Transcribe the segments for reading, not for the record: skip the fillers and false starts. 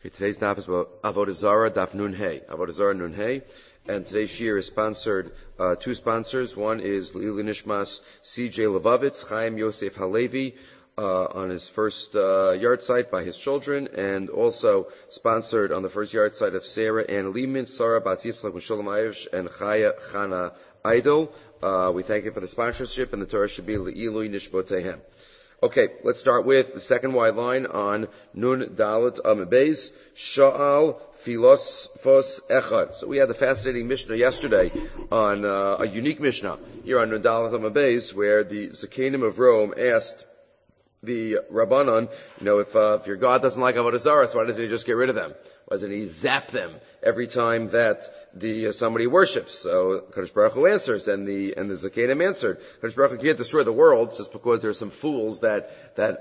Okay, today's daf is about Avodah Zarah, daf Nun Hey. Avodah Zarah Nun Hey. And today's shiur is sponsored, two sponsors. One is Leili Nishmas C.J. Levovitz, Chaim Yosef Halevi, on his first yard site by his children, and also sponsored on the first yard site of Sarah Ann Lehman, Sarah Bat Yitzchak Shalom Ayesh, and Chaya Chana Idol. We thank him for the sponsorship, and the Torah should be Le'ilui Nishbotehem. Okay, let's start with the second wide line on Nun Dalet Amabez, Sha'al Filosfos Echad. So we had the fascinating Mishnah yesterday on a unique Mishnah here on Nun Dalet Amabez, where the Zakenim of Rome asked the Rabbanon, if your God doesn't like Avodah Zarah, so why doesn't he just get rid of them? Why doesn't he zap them every time that somebody worships? So Kadosh Baruch Hu answers, and the Zakenim answered, Kadosh Baruch Hu can't destroy the world just because there are some fools that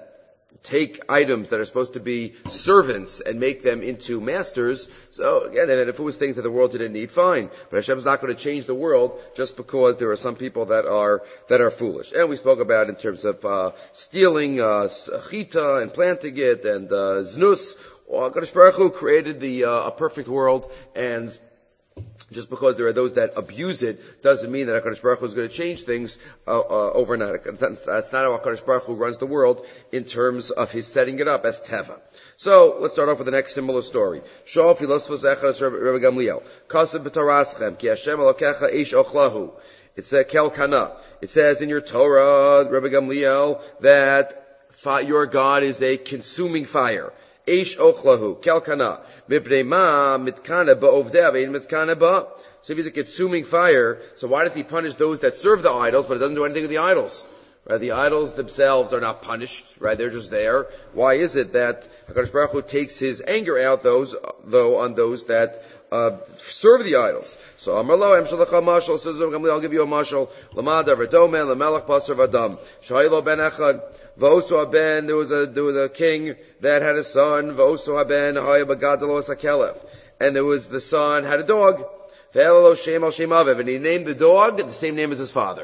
take items that are supposed to be servants and make them into masters. So again, and if it was things that the world didn't need, fine. But Hashem's not going to change the world just because there are some people that are foolish. And we spoke about in terms of stealing chita and planting it and znus. Kadosh Baruch Hu created a perfect world, and just because there are those that abuse it doesn't mean that HaKadosh Baruch Hu is going to change things overnight. That's not how HaKadosh Baruch Hu runs the world in terms of his setting it up as Teva. So let's start off with the next similar story. Sha'al Filosofos Echad Rebbe Gamliel Kasev b'Toraschem Ki Hashem Elokecha Eish Ochlahu. It says Kel Kana. It says in your Torah, Rebbe Gamliel, that your God is a consuming fire. Eish ochlahu, kelkana, mipnei ma mitkana ba'ovdeh ve'in mitkana ba. So if he's a consuming fire, so why does he punish those that serve the idols, but it doesn't do anything with the idols? Right? The idols themselves are not punished, right? They're just there. Why is it that HaKadosh Baruch Hu takes his anger out on those that serve the idols? So Amar lo em shalacha mashal, says I'll give you a mashal. Lamada v'domen l'melech basar v'adam. Shaylo ben echad. V'osu haben, there was a king that had a son. V'osu haben haya b'gadalo sakelev, and there was the son had a dog. Ve'elalo shem al shem aviv, and he named the dog the same name as his father.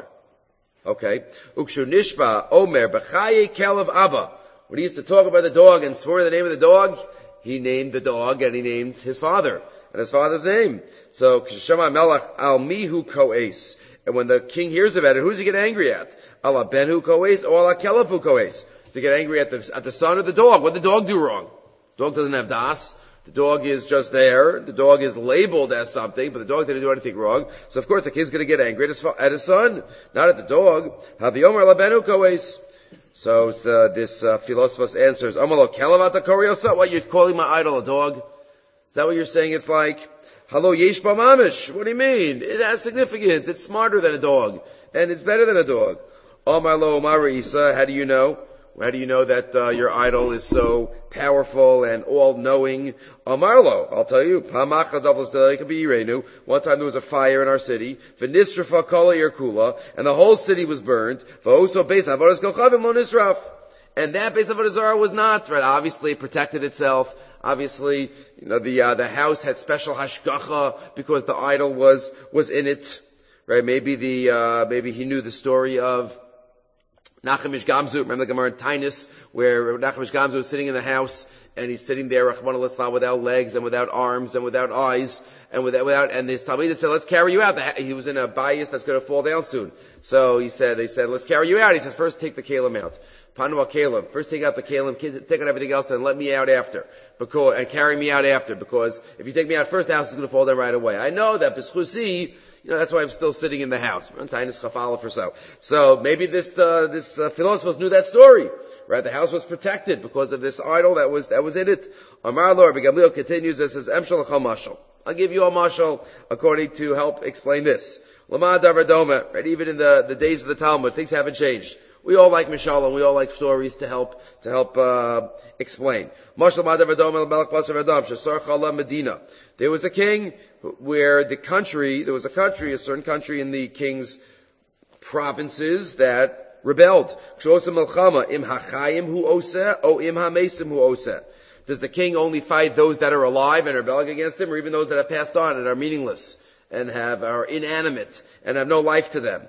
Okay. Ukshu nishba omer b'chaye kelev abba. When he used to talk about the dog and swore the name of the dog, he named the dog and he named his father and his father's name. So Shema Melech al mihu koes. And when the king hears about it, who's he get angry at? Ala benhu koes or ala kelevu koes? To get angry at the son or the dog? What did the dog do wrong? The dog doesn't have das. The dog is just there. The dog is labeled as something, but the dog didn't do anything wrong. So of course the kid's going to get angry at his son, not at the dog. Haviyomer ala benhu koes. So this Philosophus answers, Amalo kelavata koriosa. What, you're calling my idol a dog? Is that what you're saying? It's like, Halo yesh mamish. What do you mean? It has significance. It's smarter than a dog, and it's better than a dog. Omar lo Omar Isa. How do you know? How do you know that your idol is so powerful and all-knowing? Omar lo, I'll tell you. One time there was a fire in our city. V'nisrafa kol ha'ir and the whole city was burned. V'oso beis avodas kochavim lo nisraf. And that beis avodah zarah was not, right? Obviously it protected itself. Obviously, the house had special hashgacha because the idol was in it, right? Maybe he knew the story of Nachamish Gamzu. Remember the Gemara in Tainus, where Nachamish Gamzu was sitting in the house, and he's sitting there, Rachmana litzlan, without legs and without arms and without eyes and and his Talmud said, let's carry you out. He was in a bias that's going to fall down soon. So they said, let's carry you out. He says, first take the kalim out. Panu al-kalim. First take out the kalim, take out everything else, and let me out after. And carry me out after, because if you take me out first, the house is going to fall down right away. I know that b'schusi, that's why I'm still sitting in the house. So maybe this Philosophus knew that story, right? The house was protected because of this idol that was in it. Amar lo, Rabbi Gamliel continues and says, mashal. I'll give you a mashal according to help explain this. Lama davardoma, right? Even in the days of the Talmud, things haven't changed. We all like Mishalim, we all like stories to help explain. Mashal madavardoma melech basar adam shesar chala Medina. There was a king where a certain country in the king's provinces that rebelled. Does the king only fight those that are alive and are rebelling against him, or even those that have passed on and are meaningless and are inanimate and have no life to them?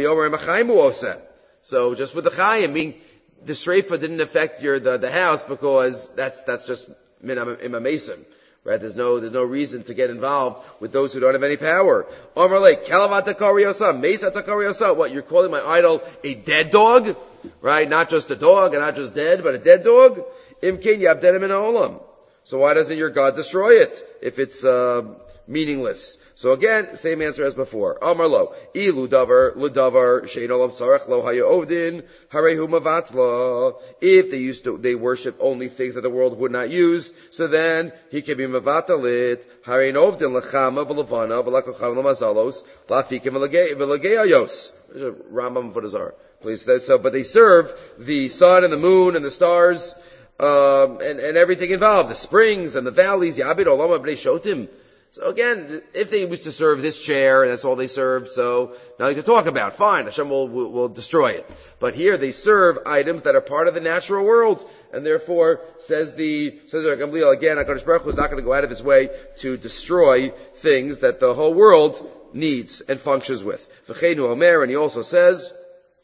So just with the chayim, the shreifa didn't affect the house because that's just im mason. Right? There's no reason to get involved with those who don't have any power. Omar like, kalavata kariosa, mesata kariosa. What, you're calling my idol a dead dog? Right? Not just a dog and not just dead, but a dead dog? Imkin yabdenim in olam. So why doesn't your God destroy it if it's, meaningless? So again, same answer as before. Amar lo, ilu davar, ludavar, shein olam sarach lo haya ovdin, harehu mavatla. If they worship only things that the world would not use, so then he can be mavatalit, harein ovdin lechama v'levana v'lakocham l'mazalos, lafikim v'lageayos. Rambam Vodazar. Please. So, but they serve the sun and the moon and the stars, and everything involved, the springs and the valleys, yabid olam b'nei shotim. So again, if they wish to serve this chair, and that's all they serve, so nothing to talk about, fine, Hashem will destroy it. But here they serve items that are part of the natural world, and therefore, says Gamliel, again, HaKadosh Baruch Hu is not going to go out of his way to destroy things that the whole world needs and functions with. V'cheinu Omer, and he also says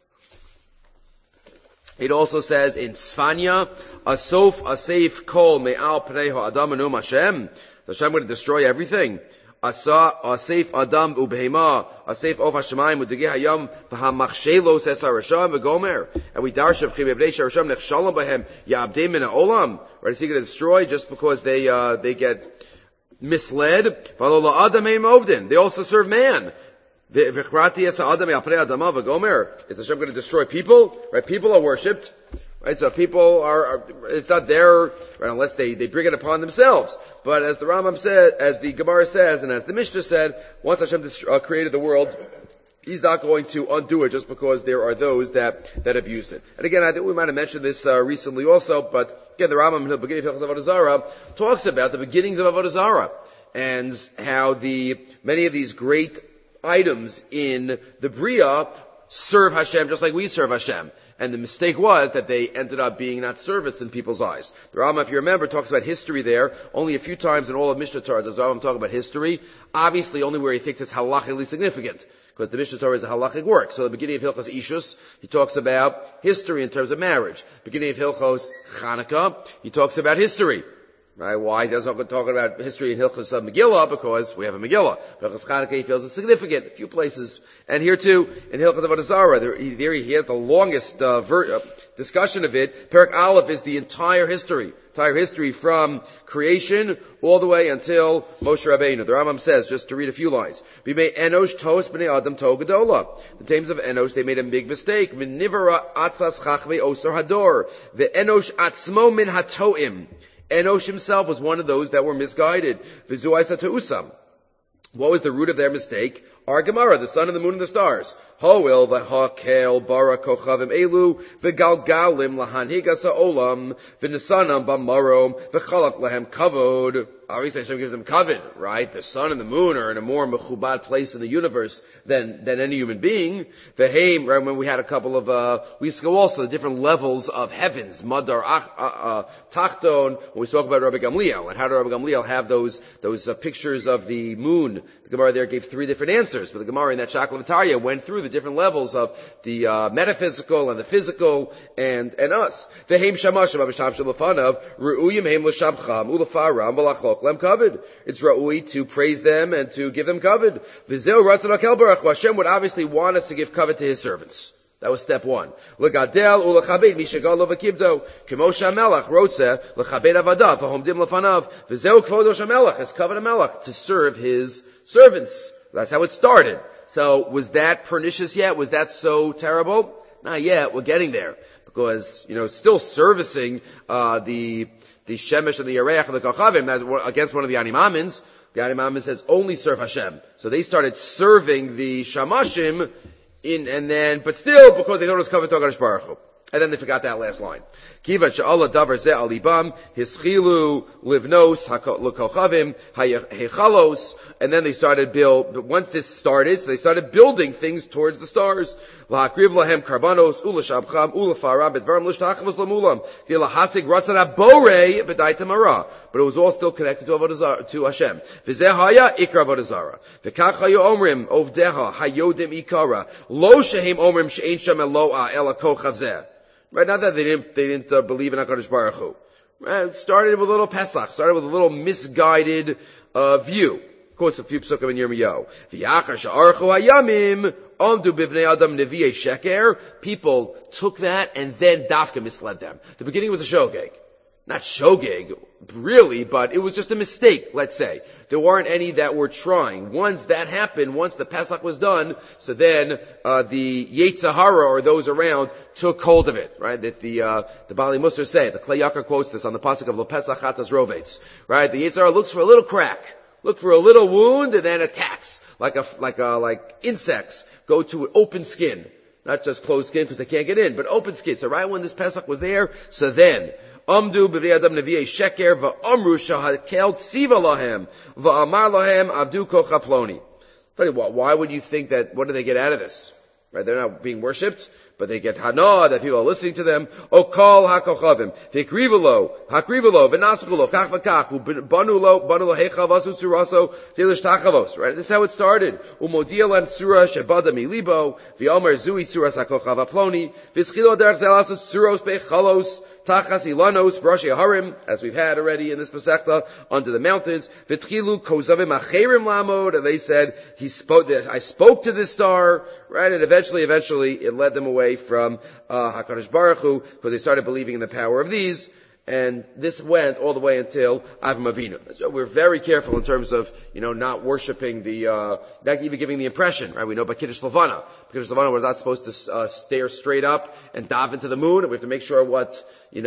in Sfanya, Asaf kol me'al pnei ha'adam anum Hashem. Hashem going to destroy everything. Asaf adam ubehema, asaf of hashemayim udegeh hayam v'hamachshelos es harasham v'gomer. And we darshav chim yabdei sharasham nechshalom b'hem ya'abdei min ha'olam. Right? Is he going to destroy just because they get misled? V'alo adam ein movdin. They also serve man. V'chrati es ha'adam ya'prei adama v'gomer. Is Hashem going to destroy people? Right? People are worshipped. Right, so people it's not there, right, unless they bring it upon themselves. But as the Rambam said, as the Gemara says, and as the Mishnah said, once Hashem created the world, He's not going to undo it just because there are those that abuse it. And again, I think we might have mentioned this recently also, but again, the Rambam in the beginning of Avodah Zarah talks about the beginnings of Avodah Zarah and how many of these great items in the Bria serve Hashem just like we serve Hashem. And the mistake was that they ended up being not servants in people's eyes. The Rambam, if you remember, talks about history there. Only a few times in all of Mishnah Torah does the Rambam talk about history. Obviously, only where he thinks it's halachically significant. Because the Mishnah Torah is a halachic work. So the beginning of Hilchos Ishus, he talks about history in terms of marriage. Beginning of Hilchos Chanukah, he talks about history. Right? Why? He doesn't talk about history in Hilchos Megillah, because we have a Megillah. Hilchos Chanukah, he feels it's significant. A few places. And here too, in Hilchos Avodah Zarah, there he has the longest discussion of it. Perek Aleph is the entire history from creation all the way until Moshe Rabbeinu. The Rambam says, just to read a few lines, Bimei Enosh tos b'nei Adam to gedola. The times of Enosh, they made a big mistake. Min nivara atzas chachmei osar hador. The Enosh atzmo min hatoim. Enosh himself was one of those that were misguided. V'zu aisa te'usam. What was the root of their mistake? Our Gemara, the sun and the moon and the stars. Ho'il v'ha'kel bara kochavim elu v'galgalim lahanhigas ha'olam v'nesanam b'marom v'chalak lahem kavod. Obviously Hashem gives them kavod, right? The sun and the moon are in a more mechubad place in the universe than any human being. V'heim, right, when we had a couple of, we used to go also the different levels of heavens, Madar, Tachton, when we spoke about Rabbi Gamliel, and how did Rabbi Gamliel have those pictures of the moon. The Gemara there gave 3 different answers, but the Gemara in that Shaklavataria went through the different levels of the metaphysical and the physical and us. V'heim shamashim avisham shalafanav ru'uyim heim l'shabcham u'lefaram v'lachlok lem kavod. It's ra'ui to praise them and to give them kavod. V'zeu ratzon hakel baruch Hu. Hashem would obviously want us to give kavod to His servants. That was step 1. L'gadel u'lechabed mishagalo v'kibdo. K'moshe HaMelech rotze l'chabed avadav v'homdim lefanav. V'zeu kvodo shamelech. It's kavod HaMelech to serve His servants. That's how it started. So, was that pernicious yet? Was that so terrible? Not yet. We're getting there. Because, still servicing, the Shemesh and the Yereach and the Kochavim against one of the Animamins. The Animamin says only serve Hashem. So they started serving the Shamashim but still, because they thought it was covered to HaKadosh Baruch Hu. And then they forgot that last line. Kiva she'ala davar zeh alibam hischilu livnos l'kochavim hechalos. And then they started once this started, so they started building things towards the stars. L'hakriv lahem karbanos u'lashabcham u'lafaram b'dvarim l'shtachavos l'mulam v'lahasig ratzon haborei b'dai tamara. But it was all still connected to Hashem. V'zeh haya ikra Avodah Zarah. V'kach hayu omrim ovdeha hayodim ikara lo shehem omrim she'ein shem eloah ela kochav zeh. Right, not that they didn't believe in HaKadosh Baruch Hu. Started with a little Pesach, started with a little misguided view. Of course, a few psukim in Yirmiyahu. V'yachar sha'archu hayamim amdu bivnei adam nevi'ei sheker. People took that and then dafka misled them. The beginning was a shogeg. Not shogeg, really, but it was just a mistake, let's say. There weren't any that were trying. Once that happened, once the Pesach was done, so then the Yetzer Hara, or those around, took hold of it, right? That the Bali Musar say, the Klei Yakar quotes this on the pasuk of Lo Pesach Chatas Rovetz, right? The Yetzer Hara looks for a little crack, look for a little wound, and then attacks, like insects go to an open skin. Not just closed skin because they can't get in, but open skin. So right when this Pesach was there, so then, Amdu b'vnei adam nevi'ei sheker va'amru shahakel tziva lahem va'amar lahem avdu kocha ploni. Funny, why would you think that, what do they get out of this? Right, they're not being worshipped, but they get hana, that people are listening to them. Okal hakochavim, v'krivelo, v'naskulo, kach v'kach, banu lo hecha vasu tzuraso, telish tachavos. Right, this is how it started. Umodia lem tzura shebada milibo, v'omer zui tzuras hakochav ploni, v'schilo derech zelas tzuros bechalos, Tachas ilanos b'rashi harim, as we've had already in this Masechta, under the mountains. V'tchilu kozavim acherim lamod, and they said, I spoke to this star, right? And eventually it led them away from HaKadosh Baruch Hu, because they started believing in the power of these. And this went all the way until Avram Avinu. So we're very careful in terms of, not worshiping not even giving the impression, right? We know by Kiddush Levana. Kiddush Levana, we're not supposed to stare straight up and dive into the moon. We have to make sure what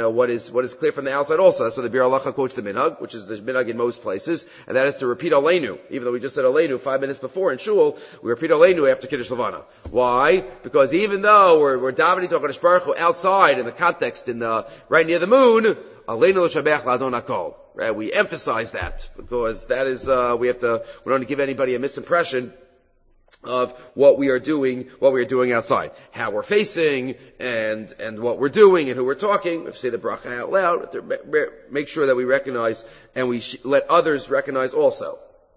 is clear from the outside also. That's what the Bir Halacha quotes the minhag, which is the minhag in most places, and that is to repeat Aleinu. Even though we just said Aleinu 5 minutes before in Shul, we repeat Aleinu after Kiddush Levana. Why? Because even though we're davening to HaKadosh Baruch Hu outside in the context right near the moon, Aleinu l'shabech la'adon hakol. Right? We emphasize that because that is we don't want to give anybody a misimpression of what we are doing outside, how we're facing, and what we're doing, and who we're talking. If we say the bracha out loud, make sure that we recognize, and we let others recognize also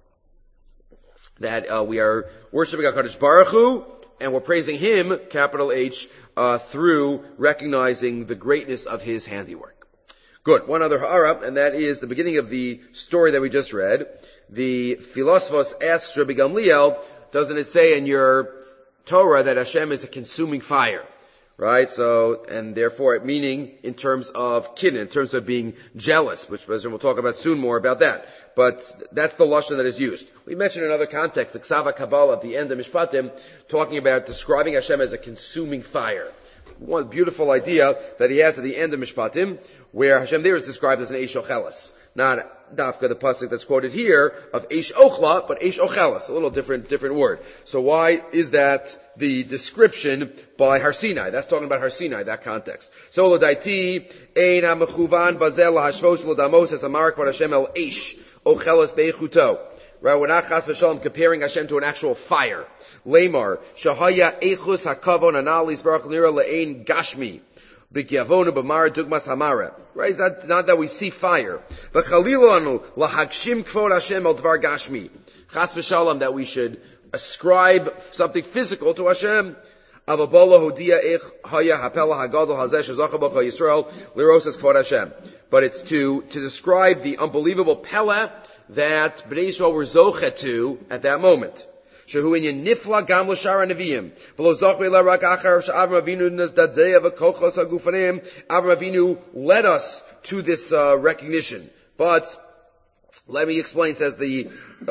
that we are worshiping HaKadosh Baruch Hu, and we're praising Him, capital H, through recognizing the greatness of His handiwork. Good. One other ha'ara, and that is the beginning of the story that we just read. The philosophos asks Rabbi Gamliel, doesn't it say in your Torah that Hashem is a consuming fire? Right? So, and therefore, meaning in terms of kin, in terms of being jealous, which we'll talk about soon more about that. But that's the lashon that is used. We mentioned in another context, the Ksava Kabbalah at the end of Mishpatim, talking about describing Hashem as a consuming fire. One beautiful idea that he has at the end of Mishpatim, where Hashem there is described as an Eish Ocheles. Not Dafka, the pasuk that's quoted here, of Eish Ochla, but Eish Ocheles, a little different word. So why is that the description by Har Sinai? That's talking about Har Sinai, that context. So lo daiti, ein ha-mechuvan bazel ha-hashvos lo damos es amarak var Hashem el Eish Ocheles beichuto. Right, we're not chas v'shalom comparing Hashem to an actual fire. Lemar, shahaya eichus hakavon analis barach nira le'ein gashmi. B'kiavonu b'mara dugmas hamara. Right, it's not that we see fire. V'chalilanu lahagshim kvod Hashem el dvar gashmi. Chas v'shalom that we should ascribe something physical to Hashem. Avabola hodia eich haya hapela hagadol hazeh shezacha b'cha Yisrael l'rosas kvod Hashem. But it's to describe the unbelievable pella that Bnei Yisrael were zoche to at that moment. Shehu inyan nifla gam l'shara neviim. V'lo zochve la rak achar she'Avram Avinu nazdadzeya v'kochos hagufanim. Avram Avinu led us to this recognition. But let me explain, says the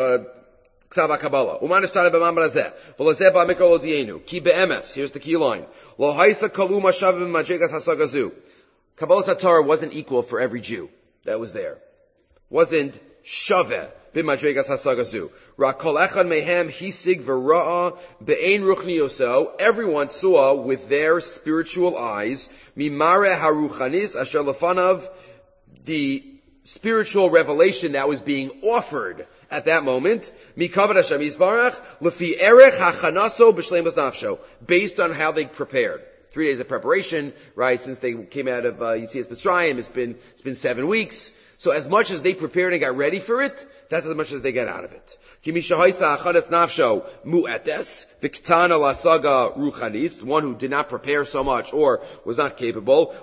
Ksava Kabbalah. Uman ishtana b'mamar hazeh. V'lazeh ba'mikra lo dienu. Ki be'emes. Here's the key line. Lo haisa kalu mashavim madregas hasagazu. Kabbalah Satar wasn't equal for every Jew that was there. Wasn't shaveh b'madregas hasagazu. Rakol echad mehem hisig v'ra'a be'ein ruchniyoso. Everyone saw with their spiritual eyes mimare haruchanis asher lefanav, the spiritual revelation that was being offered at that moment, mikavad Hashem Yisbarach lefi erech hachanaso b'shleimus nafsho, based on how they prepared. 3 days of preparation, right? Since they came out of Yetzias Mitzrayim, it's been 7 weeks. So as much as they prepared and got ready for it, That's as much as they get out of it. One who did not prepare so much or was not capable.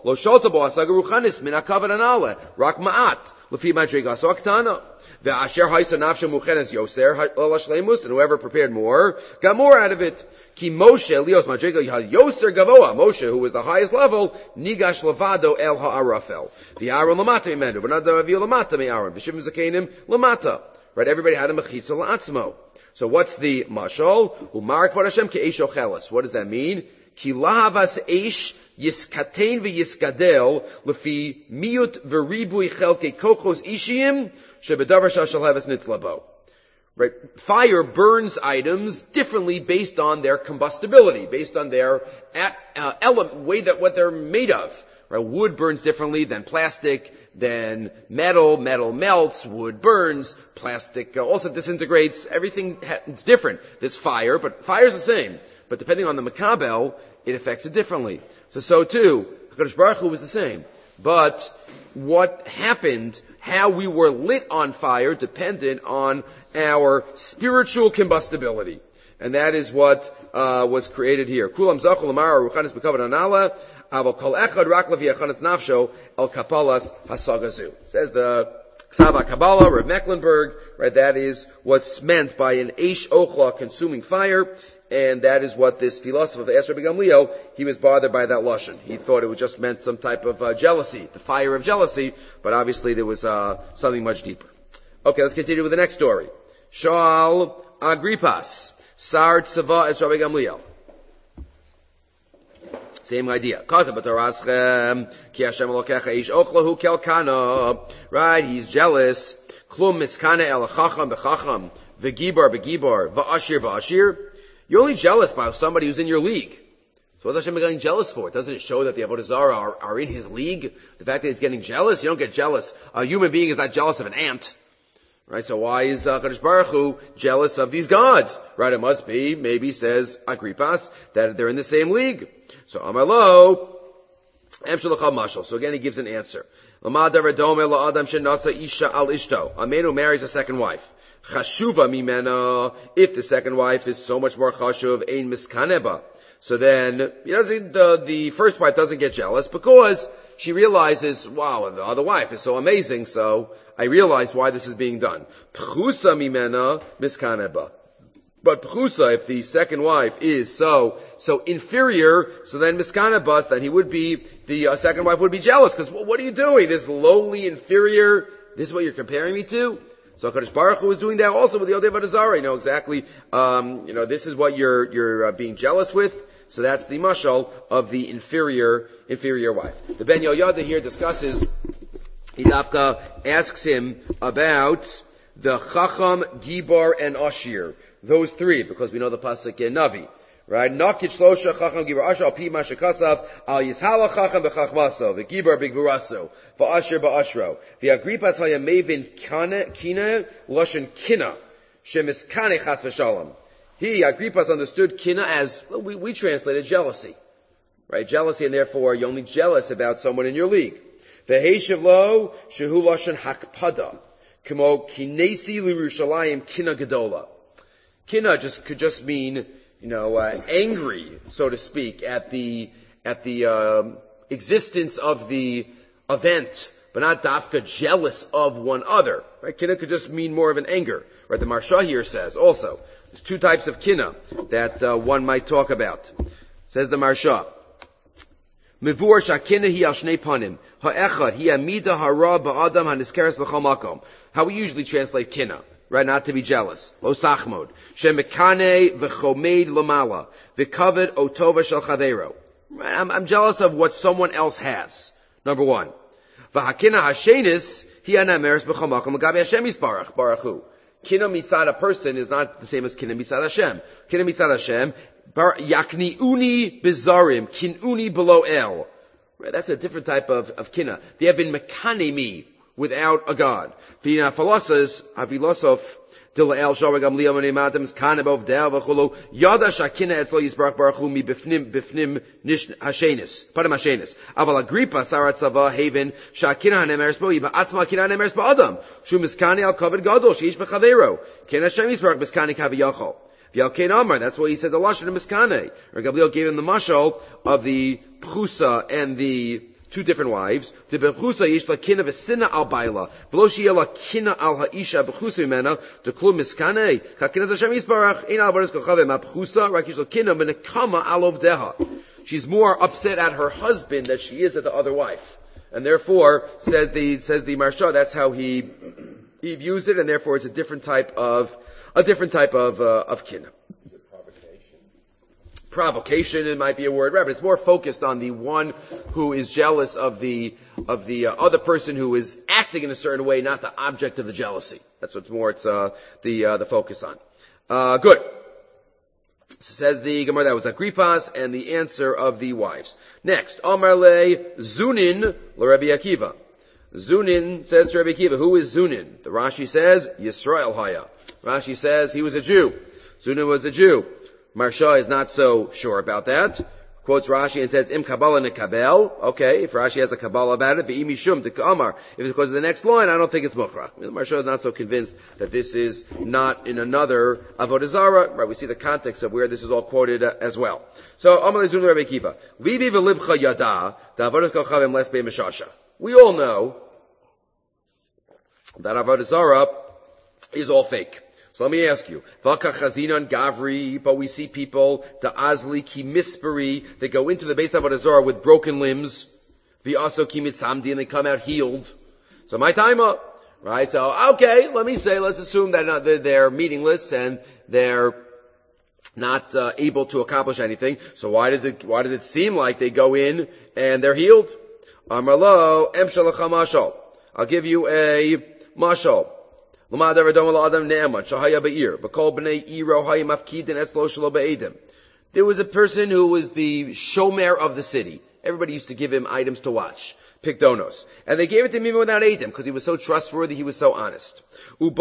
And whoever prepared more, got more out of it. Moshe, who was the highest level, nigash levado el ha'arafel. V'Aaron lamata imenu, v'nadav avihu lamata me'Aaron, v'shivim zakenim lamata. Right, everybody had a mechitza la'atzmo. So what's the mashal? U'marik v'ad Hashem ke'esh ocheles. What does that mean? Ki lahavas eish yiskatein v'yiskadel lefi miyut v'ribui chelke kochos ishiyim shebedavar shashal havas nitlabo. Right? Fire burns items differently based on their combustibility, based on their way that what they're made of. Right? Wood burns differently than plastic, than metal. Metal melts, wood burns, plastic also disintegrates. Everything is different. There's fire, but fire's the same. But depending on the makabel, it affects it differently. So too, HaKadosh Baruch Hu was the same. But what happened, how we were lit on fire, depended on our spiritual combustibility. And that is what was created here. Kulam zachu l'mara ruchanis b'kavod anala, aval kol echad rak levi yachanis nafsho el kapalas hasagazu. Says the Ksava Kabbalah, Rav Mecklenburg, right, that is what's meant by an eish ochla, consuming fire. And that is what this philosopher of Esra B'Gamliel, he was bothered by that lashon. He thought it just meant some type of jealousy, the fire of jealousy, but obviously there was something much deeper. Okay, let's continue with the next story. Sha'al Agrippas, Sar Tzava Esra B'Gamliel. Same idea. Right, he's jealous. Klum miskane el chacham b'chacham, v'gibar b'gibar, v'ashir b'ashir. You're only jealous by somebody who's in your league. So what is Hashem getting jealous for? Doesn't it show that the Avodah Zarah are in his league? The fact that he's getting jealous? You don't get jealous. A human being is not jealous of an ant. Right? So why is Kadosh Baruch Hu jealous of these gods? Right? It must be, maybe says Agrippas, that they're in the same league. So Amalo, Mashal. So again he gives an answer. A man who marries a second wife. Chashuva mimena, if the second wife is so much more chashuv, ein miskaneba. So then, the first wife doesn't get jealous because she realizes, wow, the other wife is so amazing, so I realize why this is being done. Pchusa mimena miskaneba. But pchusa, if the second wife is so inferior, so then miskaneba, then the second wife would be jealous, because what are you doing? This lowly, inferior, this is what you're comparing me to? So HaKadosh Baruch Hu is doing that also with the Yodei Avodah Zarah. You know exactly, this is what you're being jealous with. So that's the mashal of the inferior wife. The Ben Yoyada here discusses, Hidafka asks him about the Chacham, Gibar, and Ashir. Those three, because we know the pasuk in Navi. Right? Nakit shlosha chacham gibar asher al pi ma shekasav al yishala chacham b'chachmaso v'gibar b'gvuraso v'asher ba'ashro v'agrippas hayamevin kina loshen kina shemiskane chas v'shalom. He, Agrippas, understood kina as, well, we translated jealousy. Right? Jealousy, and therefore you're only jealous about someone in your league. V'heishiv lo shehu loshen hakpada kmo kinesi l'Yerushalayim kina gedola. Kina could just mean, angry, so to speak, at the existence of the event, but not dafka jealous of one other. Right? Kina could just mean more of an anger. Right? The Marsha here says also, there's two types of kina that one might talk about. Says the Marsha. Mivur shakina hi al shnei panim. Ha'echad hi amida hara ba'adam haniskeres l'chol makom. How we usually translate kina. Right, not to be jealous. Lo sachmod. Shemekane v'chomed lamala. V'kaved otova shel chaveiro. I'm jealous of what someone else has. Number one. V'hakina hashenis hi anameres b'chol makom l'gabe Hashem yisbarach baruch hu. Kina mitzad a person is not the same as kina mitzad Hashem. Kina mitzad Hashem, yakni'uni bizarim, kin'uni below el. Right, that's a different type of kina. They have been mekane me without a god. V'ina falosas, avilosov, Dila'el Shavagam Liyaman Madams Kanabov Dev Vachulu Yada Shakina Etzlo Yisbarach Baruchu Mi Bifnim Nish Hashenis Padam Hashenis Aval Agrippa Sarat Sava Haven Shakina Hanemeres Bo Iba Atzma Kina Hanemeres Bo Adam Shu Miskani Al Kavod Gadol Sheish Bechavero Ken Hashem Yisbarach Miskani Kaviyachol V'Yalkein Amar, that's why he said the Lashon of Miskane. Or Gabriel gave him the mashal of the Pchusa and the two different wives. The Bechusa yesh la kina v'sina al baila. V'lo sheyeh la kina al ha'isha bechusa imena. The klum miskane. Ka'kina Hashem yisbarach. Ein al baris kochave ma Pchusa. Rak yesh la kina v'nekama al ovdeha. She's more upset at her husband than she is at the other wife. And therefore, says the Marsha, that's how he views it, and therefore it's a different type of kina. Provocation, it might be a word, right? But it's more focused on the one who is jealous of the other person who is acting in a certain way, not the object of the jealousy. That's what's more. It's the focus on. Good. Says the Gemara, that was Agrippas and the answer of the wives. Next, Amar le Zunin l'Rebbe Akiva. Zunin says to Rebbe Akiva, who is Zunin? The Rashi says Yisrael Haya. Rashi says he was a Jew. Zunin was a Jew. Marsha is not so sure about that. Quotes Rashi and says, Im Kabbalah nekabel. Okay, if Rashi has a Kabbalah about it, V'imi shum t'kamar. If it's because of the next line, I don't think it's Mukhrach. Marsha is not so convinced that this is not in another Avodah Zarah. Right, we see the context of where this is all quoted as well. So, Amalei Zun Rebbe Akiva. Libi v'libcha yada, da'avodas kochavim les be'meshasha. We all know that Avodah Zarah is all fake. So let me ask you, Vaka Chazinan Gavri, but we see people, the Azli Ki Misperi, they go into the base of Avodah Zarah with broken limbs, the also Ki Mitzamdi, and they come out healed. So my time up, right? So, okay, let's assume that they're meaningless and they're not able to accomplish anything. So why does it seem like they go in and they're healed? Amarlo, Emshalach Mashal. I'll give you a mashal. There was a person who was the shomer of the city. Everybody used to give him items to watch, pikdonos. And they gave it to him even without Eidim, because he was so trustworthy, he was so honest. There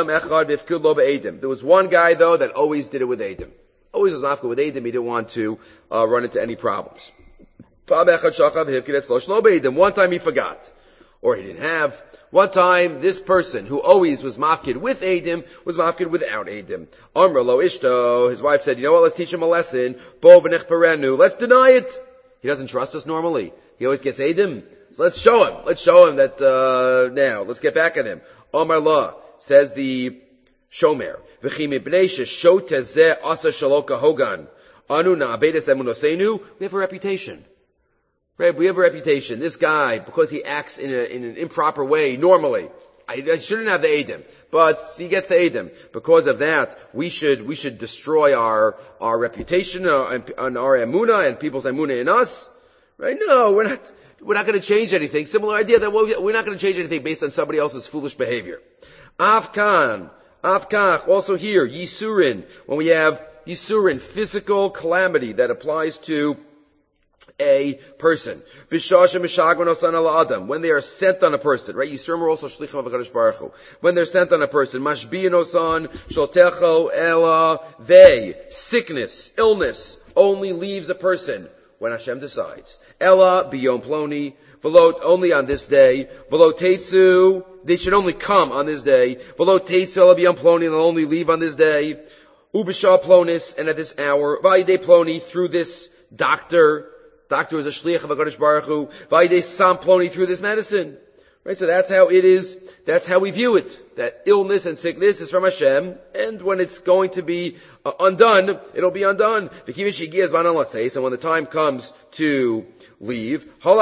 was one guy, though, that always did it with Eidim. Always was nafka with Eidim, he didn't want to run into any problems. One time he forgot, or he didn't have. One time, this person who always was mafkid with Eidim was mafkid without Eidim. Amra lo ishto, his wife said, you know what, let's teach him a lesson. Bo v'nech perenu, let's deny it. He doesn't trust us normally. He always gets Eidim. So let's show him that, now, let's get back at him. Amar la, says the shomer, v'chi mibnei sheshot tezeh asa shaloka hogan. Anu na'abedes emunosenu, we have a reputation. Right, we have a reputation. This guy, because he acts in an improper way, normally, I shouldn't have the Eidim, but he gets the Eidim. Because of that, we should destroy our reputation and our emunah and people's emunah in us. Right? No, we're not going to change anything. Similar idea that we're not going to change anything based on somebody else's foolish behavior. Avkach, also here, Yisurin, when we have Yisurin, physical calamity that applies to a person. When they are sent on a person, right? Yisurim are also shlichim of HaKadosh Baruch Hu. When they're sent on a person, mashbiyin osan, sholtecho ela, sickness, illness, only leaves a person when Hashem decides. Ela biyom ploni, velot, only on this day. Velot teitzu, they should only come on this day. Velot teitzu ela biyom ploni, they'll only leave on this day. Ubishah plonis, and at this hour. Vayidei ploni, through this doctor. Doctor is a shliach of HaKadosh Baruch Hu. Vayidei sam ploni, through this medicine. Right, so that's how it is, that's how we view it. That illness and sickness is from Hashem, and when it's going to be undone, it'll be undone. And when the time comes to leave,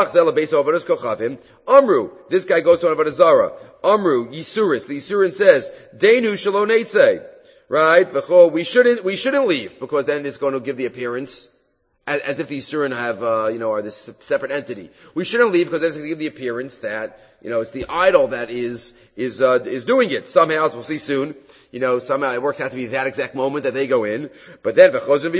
Amru, this guy goes to an Avodah Zarah. Amru, Yisuris, the Yisurin says, Deinu shelo neitzei. Right? We shouldn't leave, because then it's going to give the appearance as if the Yisurin have, are this separate entity. We shouldn't leave because it's going to give the appearance that, it's the idol that is doing it. Somehow, as we'll see soon, somehow it works out to be that exact moment that they go in. But then, because this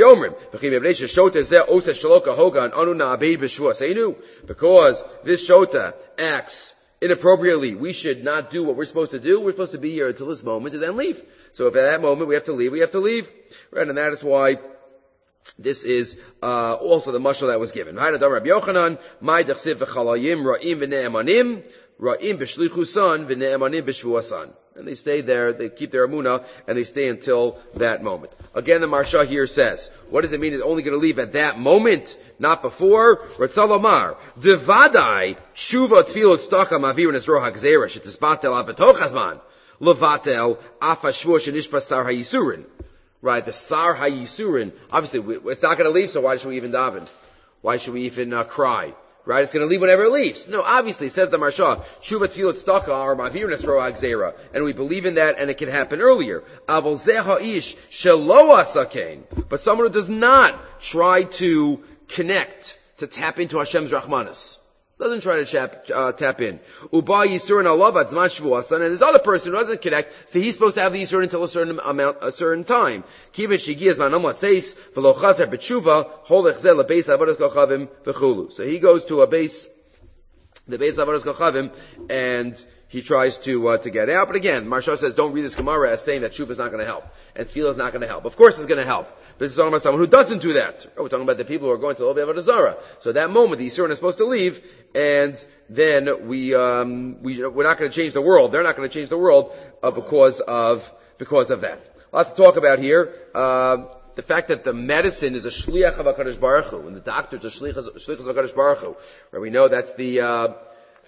Shota acts inappropriately, we should not do what we're supposed to do. We're supposed to be here until this moment and then leave. So if at that moment we have to leave, we have to leave. Right? And that is why this is also the mashal that was given. Rabbi Yochanan, my dechsiv v'chalayim ra'im v'ne'emanim, ra'im b'shlichusan v'ne'emanim b'shvuasan. And they stay there, they keep their emunah, and they stay until that moment. Again, the Marsha here says, what does it mean it's only going to leave at that moment, not before? Ratzal Omar, devadai shuva tefilot staka mavir nesro hagzera shetisbatel avetoch hazman levatel afa shvua shenishpa sar hayisurin. Right, the Sar HaYisurin, obviously it's not going to leave, so why should we even daven? Why should we even cry? Right, it's going to leave whenever it leaves. No, obviously, says the Marsha, Shuva Tfilat Staka or Mavir Nesro Agzera, and we believe in that, and it can happen earlier. Avol Zeh HaIsh Shelo Asakein, but someone who does not try to connect, to tap into Hashem's Rahmanas. Doesn't try to tap in. Uba Yisurin Alavad Zman Shvuasan, and this other person who doesn't connect, so he's supposed to have the Yisurin until a certain time. Kivin Shigiyaz Manam Latzeis, V'lo Chazer B'tshuva, Holech Zeh Lebeis Avodas Kochavim V'chulu. So he goes to the Beis Avodas Kochavim, and he tries to get out. But again, Marsha says, don't read this Gemara as saying that Shuvah is not going to help, and Tefillah is not going to help. Of course it's going to help. But this is talking about someone who doesn't do that. We're talking about the people who are going to Lov Avodah Zarah. So at that moment, the Yisurin is supposed to leave, and then we're not going to change the world. They're not going to change the world because of that. Lots to talk about here. The fact that the medicine is a shliach of HaKadosh Baruch Hu, and the doctor is a shliach of HaKadosh Baruch Hu. Right? We know that's there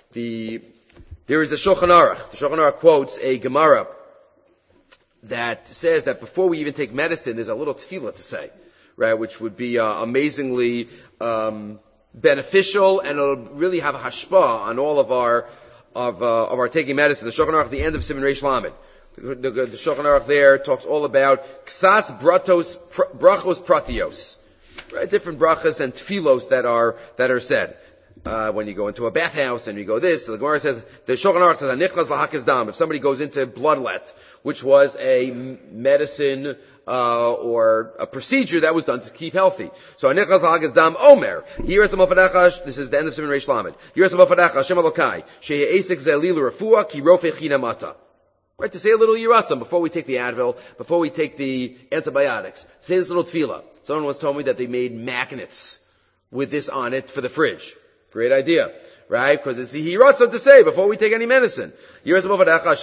is a Shulchan Aruch. The Shulchan Aruch quotes a Gemara that says that before we even take medicine, there's a little tefillah to say, right, which would be amazingly beneficial, and it'll really have a hashpah on all of our taking medicine. The Shulchan Aruch at the end of Siman Reish Lamed, the Shulchan Aruch there talks all about ksas brachos pratios, right, different brachas and tefillos that are said. When you go into a bathhouse and you go this, so the Gemara says, the Shulchan Aruch says, "Nichlas lahakis dam." If somebody goes into bloodlet, which was a medicine or a procedure that was done to keep healthy, so nichlas lahakis dam omer. Here is the mofadachash. This is the end of Siman Reish Lamed. Here is the mofadachash. Hashem Elokai she'esek zelil refuah ki rofei chinamata. Right, to say a little yiratzim before we take the Advil, before we take the antibiotics. To say this little tefillah. Someone once told me that they made magnets with this on it for the fridge. Great idea, right? Because it's he wrote something to say before we take any medicine. We recognize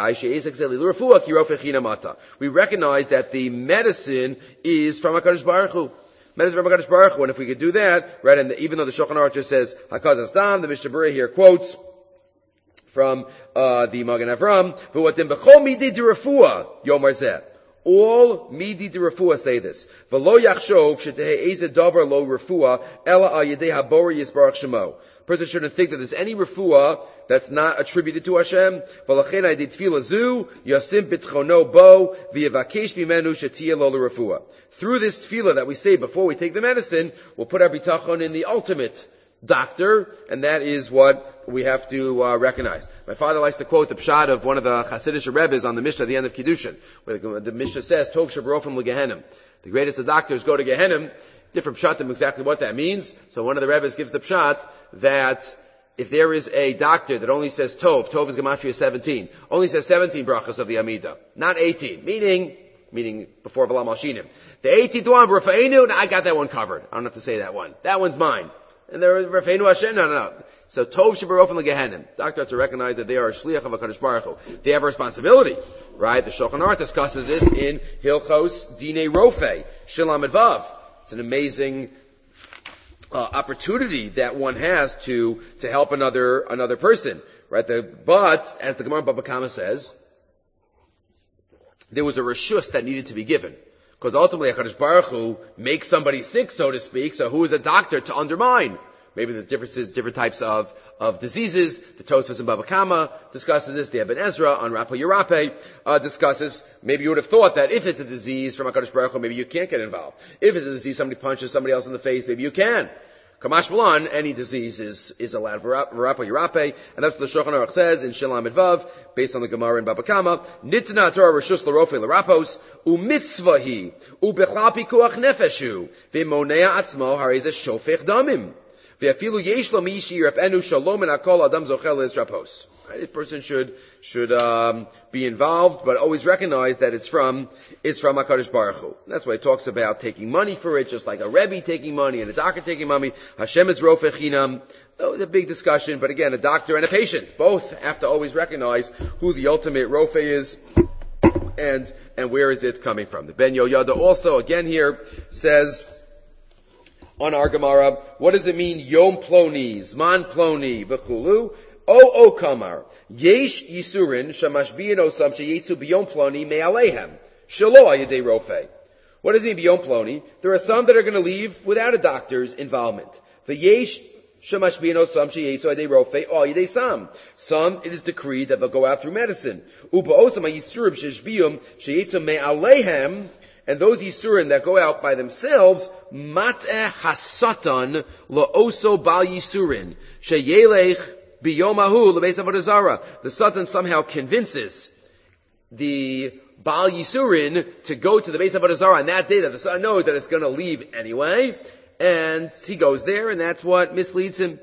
that the medicine is from HaKadosh Baruch Hu. Medicine from HaKadosh Baruch Hu, and if we could do that, right? And even though the Shulchan Aruch just says Hakazas Dam, the Mishnah Berurah here quotes from the Magen Avram, "V'watim b'chol midi d'refuah yomar zeh." All midi d'refuah say this. V'lo yachshov shetehei ezeh davar lo refuah ela al yedei habori yisbarach shemo. Person shouldn't think that there's any refuah that's not attributed to Hashem. V'lachen ha'idei tefillah zu yasim bitchono bo v'yevakesh mimenu shetiyeh lo l'refuah. Through this tefillah that we say before we take the medicine, we'll put our bitachon in the ultimate doctor, and that is what we have to recognize. My father likes to quote the pshat of one of the Hasidic Rebbes on the Mishnah at the end of Kiddushin, where the Mishnah says, Tov shebarofim leGehenim. The greatest of doctors go to Gehenim. Different pshatim exactly what that means. So one of the Rebbes gives the pshat that if there is a doctor that only says Tov is Gematria 17, only says 17 brachas of the Amida, not 18, meaning before V'lam Alshinim. The 18th one, Rafa'enu, I got that one covered. I don't have to say that one. That one's mine. And they're Rafeinu Hashem? No. So Tov shebarofim leGehenim. Doctors have to recognize that they are a shliach of HaKadosh Baruch Hu. They have a responsibility, right? The Shulchan Aruch discusses this in Hilchos Dinei Rofei, Shel Lamed Vav. It's an amazing opportunity that one has to help another person, right? But as the Gemara Baba Kama says, there was a reshus that needed to be given. Because ultimately, HaKadosh Baruch Hu makes somebody sick, so to speak, so who is a doctor to undermine? Maybe there's different types of diseases. The Tosfos and Baba Kama discusses this. The Ibn Ezra on Rapo Yerape discusses. Maybe you would have thought that if it's a disease from HaKadosh Baruch Hu, maybe you can't get involved. If it's a disease, somebody punches somebody else in the face, maybe you can. Kamash Malan, any disease is allowed. V'rapo Yerape, and that's what the Shulchan Aruch says in Shel Lamed Vav, based on the Gemara in Baba Kama. Nitna Torah Reshus l'Rofei l'Rapos, u'mitzvahi, u'bechlal pikuach nefeshu, v'monea atzmo harei ze shofech damim. Ve'afilu yesh lo mi yirapenu shalom and hakol adam zochel l'israpos. Right? A person should be involved, but always recognize that it's from HaKadosh Baruch Hu. That's why it talks about taking money for it, just like a Rebbe taking money and a doctor taking money. Hashem is Rofei Chinam. Oh, it's a big discussion, but again, a doctor and a patient both have to always recognize who the ultimate Rofei is and where is it coming from. The Ben Yoyada also again here says on our Gemara, what does it mean Yom Ploni, Zman Ploni, V'chulu? O kamar, yesh yisurin shamashbiyin osam sheyetzu biyom ploni me'alehem shelo ayidei rofei. What does it mean biyom ploni? There are some that are going to leave without a doctor's involvement. The yesh shamashbiyin osam sheyetzu ayidei rofei o ayidei sam. Some it is decreed that they'll go out through medicine. Upa osam yisurim sheshbiyum sheyetzu me'alehem. And those yisurim that go out by themselves, mat'eh hasatan la'oso bal yisurin sheyelech Biyomahu lebeis avodah zara. The Satan somehow convinces the Baal Yisurin to go to the Beis Avodah Zarah on that day that the Satan knows that it's going to leave anyway, and he goes there, and that's what misleads him.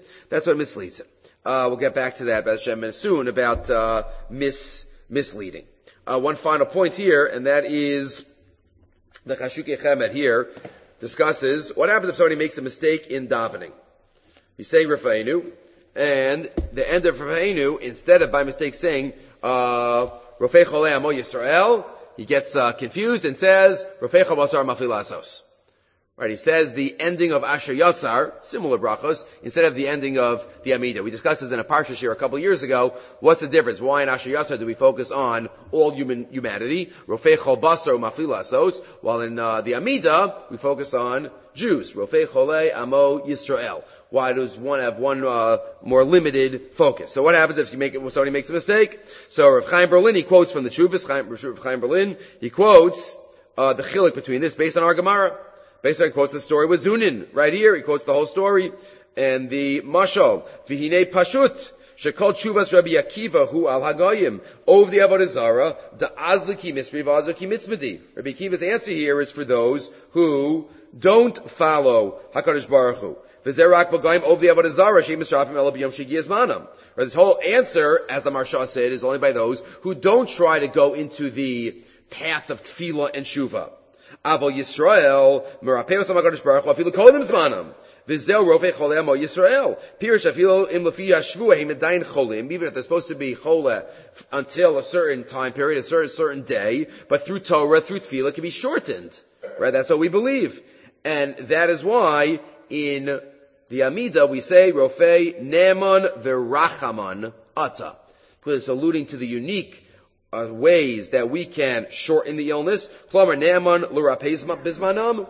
We'll get back to that, B'ez Hashem, soon about misleading. One final point here, and that is the Chashukei Chemed here discusses what happens if somebody makes a mistake in davening. He's saying Rafa'inu, and the end of Rafa'inu, instead of by mistake saying Rofei Cholei Amo Yisrael, he gets confused and says Rofei Chabasar Mafil Asos. Right, he says the ending of Asher Yatzar, similar brachos, instead of the ending of the Amida. We discussed this in a parsha here a couple of years ago. What's the difference? Why in Asher Yatzar do we focus on all humanity? Rofei Chol Basar Mafil Asos, while in the Amida we focus on Jews. Rofei Cholei Amo Yisrael. Why does one have one more limited focus? So what happens if somebody makes a mistake? So Rav Chaim Berlin, he quotes from the Chuvas, Rav Chaim Berlin, he quotes the chiluk between this based on our Gemara. Basically, he quotes the story with Zunin right here. He quotes the whole story and the mashal. V'hinei pashut shekol tshuvas Rabbi Akiva hu al hagoyim ov the avodah zara da azliki misri v'azaki mitzvedi. Rabbi Akiva's answer here is for those who don't follow Hakadosh Baruch Hu. V'zerak b'goyim ov the avodah zara sheim misrafim ela b'yom shegi zmanam. This whole answer, as the Marsha said, is only by those who don't try to go into the path of tefillah and shuvah. Avo Yisrael, Merapeos HaKadosh Baruch Hu, afilu kodim zmanam. V'zeu rofei cholei amo Yisrael. Pirish afilu im lefi yashvu heim edayin cholim. Even if they're supposed to be choleh until a certain time period, a certain day, but through Torah, through tefillah, it can be shortened. Right? That's what we believe. And that is why in the Amida we say, Rofei ne'eman v'rachaman ata. Because it's alluding to the unique ways that we can shorten the illness. Klomer ne'eman l'rapez bizmanam.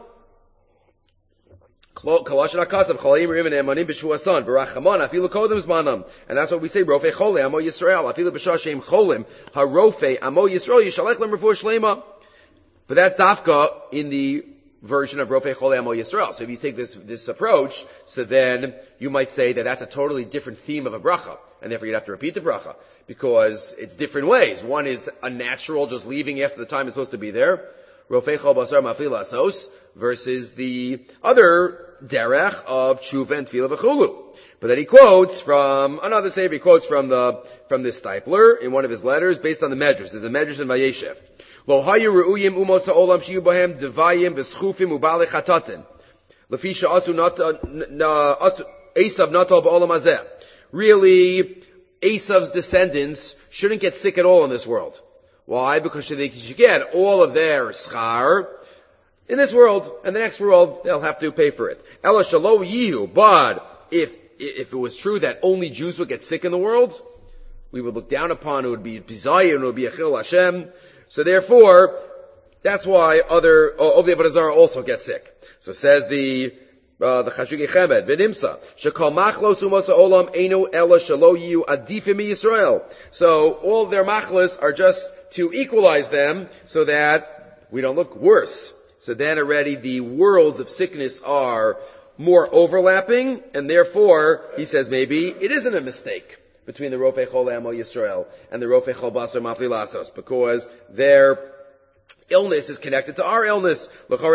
Kalashon hakasav choleim rim ne'emanim b'shuasan v'rachaman afilu kodem zmanam. And that's what we say. Rofei cholei amo Yisrael afilu b'shashem cholim harofei amo Yisrael yishalech lem refuah shlema. But that's dafka in the version of Rofei Cholei Amo Yisrael. So if you take this approach, so then you might say that that's a totally different theme of a bracha, and therefore you'd have to repeat the bracha, because it's different ways. One is a natural, just leaving after the time is supposed to be there, Rofei Chol Basar Mafil Asos, versus the other derech of Tshuva and Tefillah v'chulu. But then he quotes from another sefer, he quotes from this Stipler in one of his letters based on the Medrash. There's a Medrash in Vayeshev. Lo hayu re'uyim umos ha'olam shiyu bahem devayim v'schufim u'balei chatatin. Lefi she'asu Esav natal ba'olam hazeh. Really, Esav's descendants shouldn't get sick at all in this world. Why? Because they should get all of their schar in this world, and the next world they'll have to pay for it. Ela shalo yihu. But if it was true that only Jews would get sick in the world, we would look down upon it. Would be bizayin, it would be a chil Hashem. So therefore, that's why other Ovdei Avodah Zarah also get sick. So says the Chashukei Chemed, V'nimsa, Shekal machlos umos ha'olam einu ela shelo yiyu adifim Yisrael. So all their machlos are just to equalize them so that we don't look worse. So then already the worlds of sickness are more overlapping, and therefore, he says maybe it isn't a mistake between the Rofei Cholei Amo Yisrael and the Rofei Chol Basar Mafil Asos, because their illness is connected to our illness.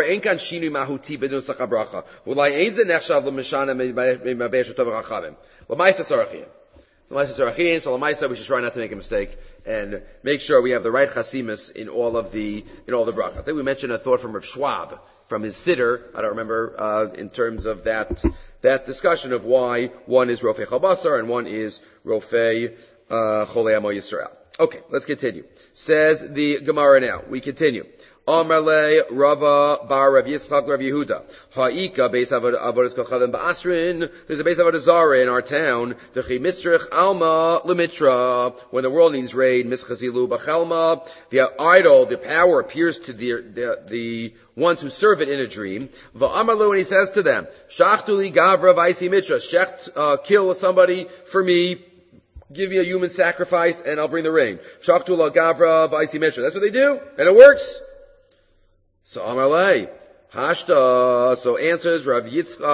So Lamaisa, we should try not to make a mistake and make sure we have the right chasimus in all the brachas. I think we mentioned a thought from Rav Schwab, from his siddur. I don't remember, in terms of that discussion of why one is Rofei Chalbasar and one is Rofei, Cholei Amo Yisrael. Okay, let's continue. Says the Gemara now. We continue. Amarle Rava Bar Rav Yitzchak Rav Yehuda. Ha'ika Beis Avodas Kochavim Ba'asrin. There's a Beis Avodah Zarah in our town. Dechi Mistrich Alma Lemitra. When the world needs rain, Mischazilu Bachelma. The idol, the power appears to the ones who serve it in a dream. Va'amarlu, and he says to them, Shachtu li Gavra Vaisi Mitra. Kill somebody for me. Give me a human sacrifice and I'll bring the rain. Shachtu la Gavra Vaisi Mitra. That's what they do. And it works. So Amarlei, Hashta, so answers Rav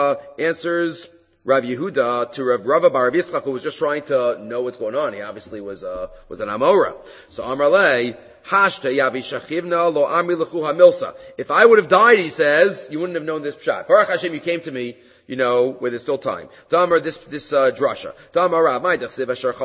Yehuda to Rav Rava Bar Yitzchak, who was just trying to know what's going on. He obviously was an Amora. So Amarlei, Hashta Yavi Shachivna lo Amri Lechu HaMilsa. If I would have died, he says, you wouldn't have known this pshat. Baruch Hashem, you came to me, where there's still time. Damar, this drasha. Damar Rab, what do we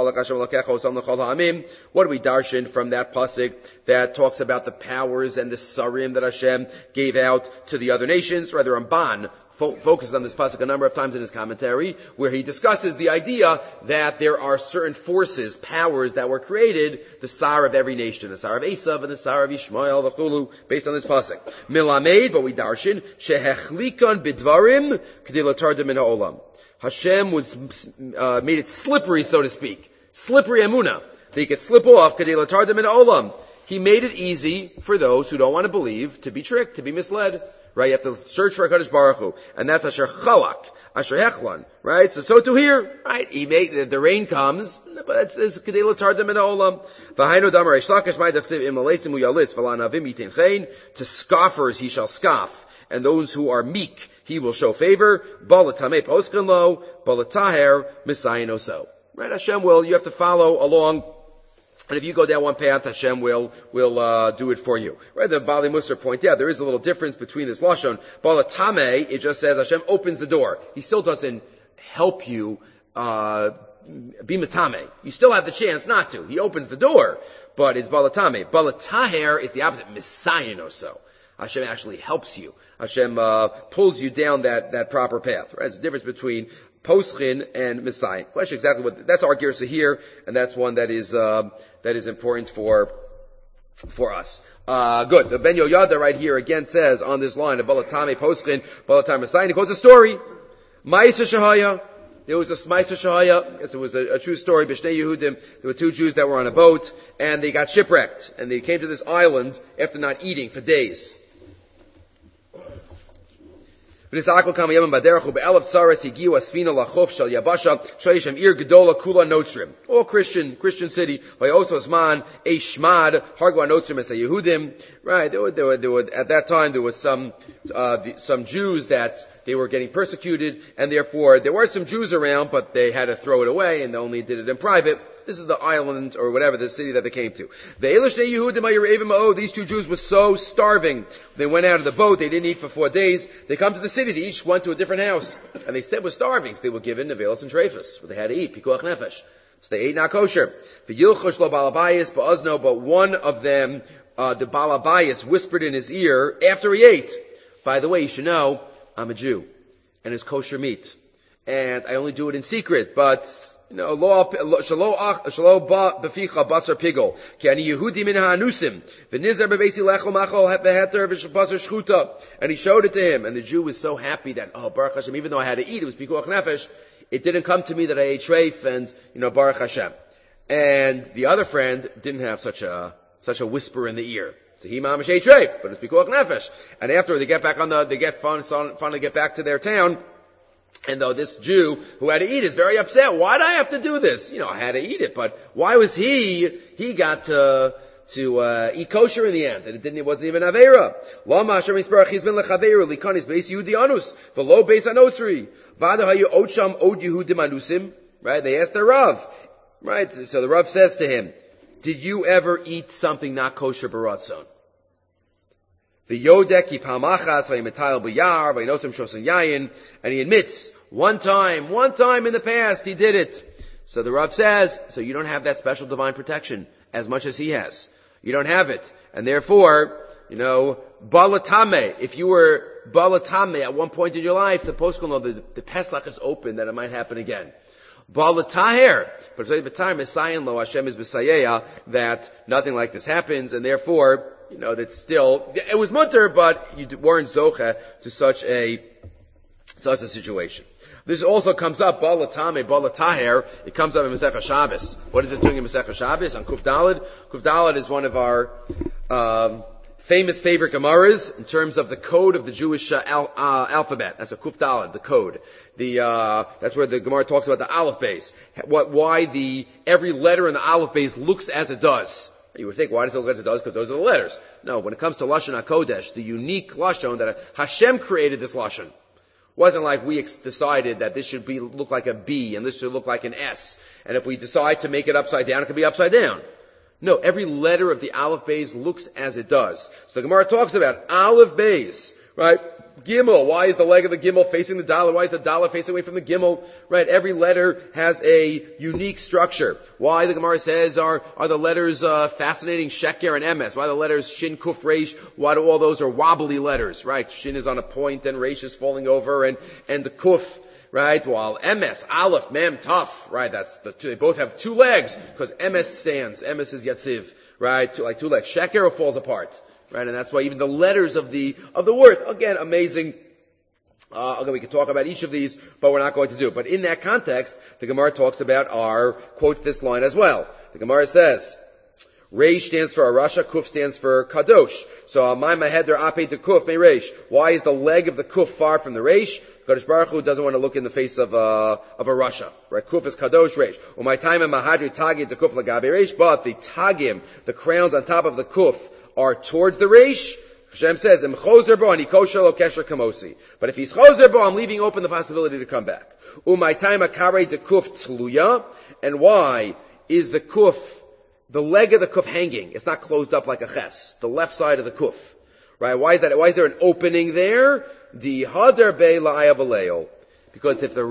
darshan from that pasuk that talks about the powers and the sarim that Hashem gave out to the other nations? Rather, Ramban focuses on this pasuk a number of times in his commentary, where he discusses the idea that there are certain forces, powers that were created, the sar of every nation, the sar of Esav and the sar of Yishmael, the Chulu, based on this pasuk. Milamed, but we darshan, shehechlikan bidvarim k'dei latardim min ha'olam. Hashem made it slippery, so to speak. Slippery emunah. They could slip off k'dei latardim min ha'olam. He made it easy for those who don't want to believe to be tricked, to be misled. Right? You have to search for HaKadosh Baruch Hu. And that's Asher Chalak, Asher Hechlan. Right? So too here. Right? The rain comes, but it's Kedei L'Tardim in Olam. V'hainu damar Reish Lakish Mai Dachsiv Im Aleitzim Hu Yalitz V'lanavim Yitin Chein. To scoffers he shall scoff. And those who are meek he will show favor. Balatame Poschin Lo, Balataher Misayin Oso. Right? Hashem you have to follow along. And if you go down one path, Hashem will do it for you. Right? The Bali Musar point out there is a little difference between this lashon. Balatame, it just says Hashem opens the door. He still doesn't help you be matame. You still have the chance not to. He opens the door, but it's balatame. Balataher is the opposite, misayin or so. Hashem actually helps you. Hashem pulls you down that proper path. Right? It's the difference between Poschin and Messiah. Question exactly that's our girsa here, and that's one that is important for us. Good. The Ben Yoyada right here again says on this line of Balatame Poschin, Balatame Messiah, he quotes a story. Ma'isa Shahaya. There was a Ma'isa Shahaya. It was a true story. B'shnei Yehudim. There were two Jews that were on a boat, and they got shipwrecked, and they came to this island after not eating for days. All Christian city. Right, there were at that time there was some Jews that they were getting persecuted, and therefore there were some Jews around, but they had to throw it away, and they only did it in private. This is the island, or whatever, the city that they came to. These two Jews were so starving. They went out of the boat, they didn't eat for 4 days. They come to the city, they each went to a different house. And they said we're starving, so they were given nevelos and treifus. What they had to eat, pikuach nefesh. So they ate not kosher. But one of them, the balabayas, whispered in his ear after he ate, by the way, you should know, I'm a Jew, and it's kosher meat. And I only do it in secret, but shalo ba beficha basar pigol. Ki ani Yehudi min ha'anusim. V'nizar bebeisi lechol machol beheter v'basar shchuta. And he showed it to him, and the Jew was so happy that, Baruch Hashem, even though I had to eat, it was pikuach nefesh, it didn't come to me that I ate treif, and, Baruch Hashem. And the other friend didn't have such a whisper in the ear. So he mamish ate treif, but it's pikuach nefesh. And after they finally get back to their town, and though this Jew who had to eat is very upset, why do I have to do this? I had to eat it, but why was he got to eat kosher in the end, and it wasn't even Aveira. Lama Hashem Yisparach Yizben lechaveru likanis beis Yehudi anus v'lo beis anotzri v'ada hayu od sham od Yehudim anusim. Right? They asked their Rav. Right? So the Rav says to him, "Did you ever eat something not kosher baratzon?" V'yodek yipamachas v'yimetayel b'yar v'yinotzim shosen yayin, and he admits one time in the past he did it. So the Rav says, so you don't have that special divine protection as much as he has. You don't have it, and therefore, balatame. If you were balatame at one point in your life, the post will know the Pesach is open, that it might happen again. Balataher, but at the time, Messiah lo Hashem is Messiah, that nothing like this happens, and therefore, that still, it was mutter, but you weren't zoche to such a situation. This also comes up, balatame, balataher, it comes up in Masechah Shabbos. What is this doing in Masechah Shabbos? On Kuf Daled? Kuf Daled is one of our, famous favorite Gemaras in terms of the code of the Jewish alphabet. That's a Kuf Daled, the code. That's where the Gemara talks about the Aleph base. Why every letter in the Aleph base looks as it does. You would think, why does it look as it does? Because those are the letters. No, when it comes to Lashon HaKodesh, the unique Lashon that Hashem created this Lashon. Wasn't like we decided that this should look like a B and this should look like an S. And if we decide to make it upside down, it could be upside down. No, every letter of the Aleph Beis looks as it does. So the Gemara talks about Aleph Beis, right? Gimel, why is the leg of the Gimel facing the Dalet? Why is the Dalet facing away from the Gimel? Right? Every letter has a unique structure. Why, the Gemara says, are the letters fascinating Sheker and Emes? Why the letters Shin, Kuf, Reish? Why do all those are wobbly letters? Right? Shin is on a point and Reish is falling over and the Kuf. Right? While Emes, Aleph, Mem, Taf, right? They both have two legs, because Emes stands. Emes is Yatziv, right? Like two legs. Sheker falls apart, right? And that's why even the letters of the word, again, amazing. We could talk about each of these, but we're not going to do. But in that context, the Gemara talks about quotes this line as well. The Gemara says, Reish stands for Arasha, Kuf stands for Kadosh. So, my maheder ape to Kuf me Reish. Why is the leg of the Kuf far from the Reish? Kadosh Baruch Hu doesn't want to look in the face of a Rasha. Right? Kuf is Kadosh Reish. My time in Mahadri Tagim to Kuf Lagabe Reish, but the Tagim, the crowns on top of the Kuf, are towards the Reish. Hashem says, Im chozer bo ani kosher lo kesher kamosi. But if he's chozer bo, I'm leaving open the possibility to come back. My time akare to Kuf Tluya. And why is the Kuf, the leg of the Kuf hanging? It's not closed up like a ches. The left side of the Kuf. Right? Why is that? Why is there an opening there? Di hadar be la'ayav. Because if the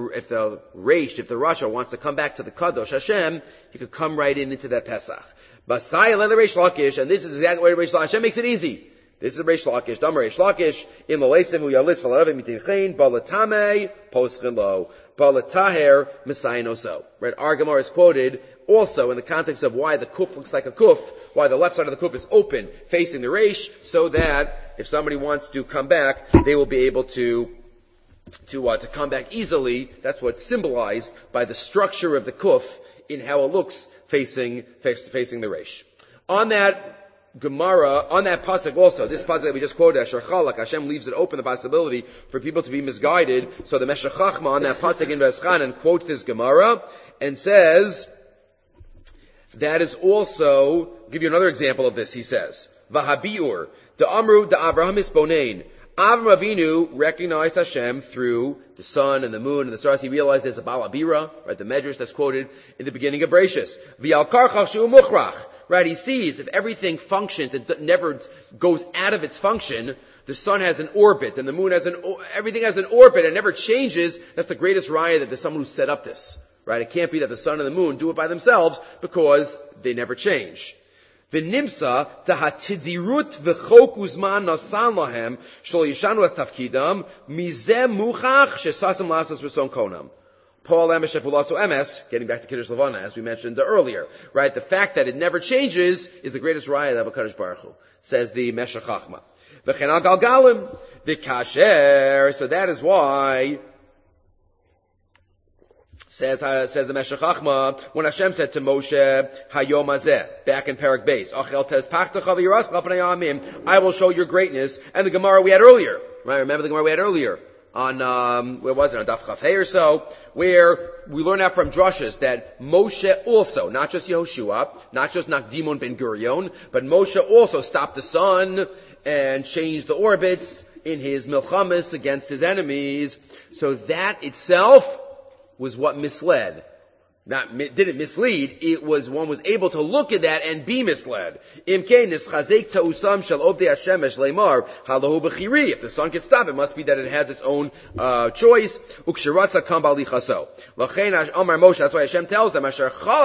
Rasha wants to come back to the Kadosh Hashem, he could come right into that Pesach. Basai le Reish Lakish, and this is exactly where Reish Lakish Hashem makes it easy. This is Reish Lakish, Dam Reish Lakish, in the Leitzim hu yalis v'larav mitin chen, balatame poschelo, balataher misayinoso. Right? Our Gemara is quoted also in the context of why the Kuf looks like a Kuf, why the left side of the Kuf is open, facing the Reish, so that if somebody wants to come back, they will be able to come back easily. That's what's symbolized by the structure of the Kuf in how it looks facing the Reish. On that Gemara, on that pasuk also, this pasuk that we just quoted, Asher Chalak, Hashem leaves it open, the possibility for people to be misguided. So the Meshech Chachma on that pasuk in Veschanan quotes this Gemara and says, that is also, give you another example of this, he says, Vahabiur, the Amru, the Avraham Isbonain. Avram Avinu recognized Hashem through the sun and the moon and the stars. He realized there's a Balabira, right, the Medrash that's quoted in the beginning of Bereshis. V'al karchach she'u muchrach, right, he sees if everything functions, it never goes out of its function. The sun has an orbit and the moon everything has an orbit and never changes. That's the greatest raya that there's someone who set up this, right? It can't be that the sun and the moon do it by themselves because they never change. V'nimsa tahatidirut v'chok uzman nasan lahem shlo yishanu as tafkidam mizeh muchach shesasim lasas v'son konam. Paul emes shepulaso emes, getting back to Kiddush Levana as we mentioned earlier, right? The fact that it never changes is the greatest raya of HaKadosh Baruch Hu, says the Meshech Chachma. V'chen al galgalim v'kasher, so that is why. Says the Meshech Chachma, when Hashem said to Moshe, Hayom Hazeh, back in Parak Beis, Achel tez pachtacha v'yiras l'pnei amim, I will show your greatness, and the Gemara we had earlier, right? Remember the Gemara we had earlier, on, where was it, on Daf Chaf Hey or so, where we learn out from drushes that Moshe also, not just Yehoshua, not just Nakdimon ben Gurion, but Moshe also stopped the sun and changed the orbits in his milchamis against his enemies, so that itself was what misled didn't mislead, one was able to look at that and be misled. If the sun can stop, it must be that it has its own choice. That's why Hashem tells them,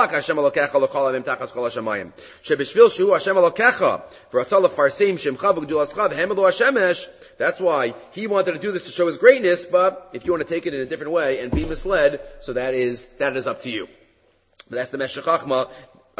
that's why he wanted to do this to show his greatness, but if you want to take it in a different way and be misled, so that is up to you. But that's the Meshech Chochmah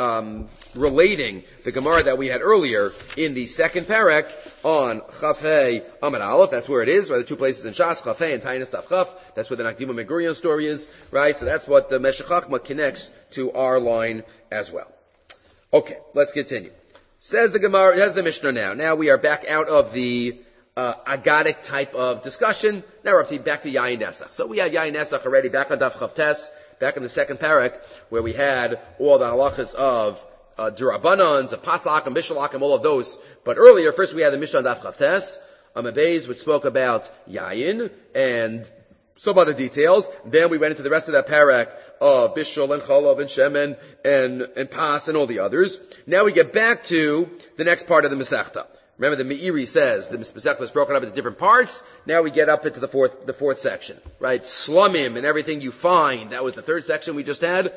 relating the Gemara that we had earlier in the second parak on Chafei Amud Aleph. That's where it is, right? The two places in Shas, Chafei and Tainis Tav Chaf. That's where the Nakdima Ben Gurion story is, right? So that's what the Meshech Chochmah connects to our line as well. Okay, let's continue. Says the Gemara, has the Mishnah now. Now we are back out of the agadic type of discussion. Now we're back to Yayin Nesach. So we had Yayin Nesach already back on Daf Chavtes, back in the second parak, where we had all the halachas of Durabanans, of Pasak, and Bishalak, and all of those. But earlier, first we had the Mishnah on Daf Chavtes, Amabez, which spoke about Yayin, and some other details. Then we went into the rest of that parak of Bishul and Chalav and Shemen and Pas and all the others. Now we get back to the next part of the Masechta. Remember, the Meiri says the Masechta is broken up into different parts. Now we get up into the fourth section, right? Slumim and everything you find. That was the third section we just had.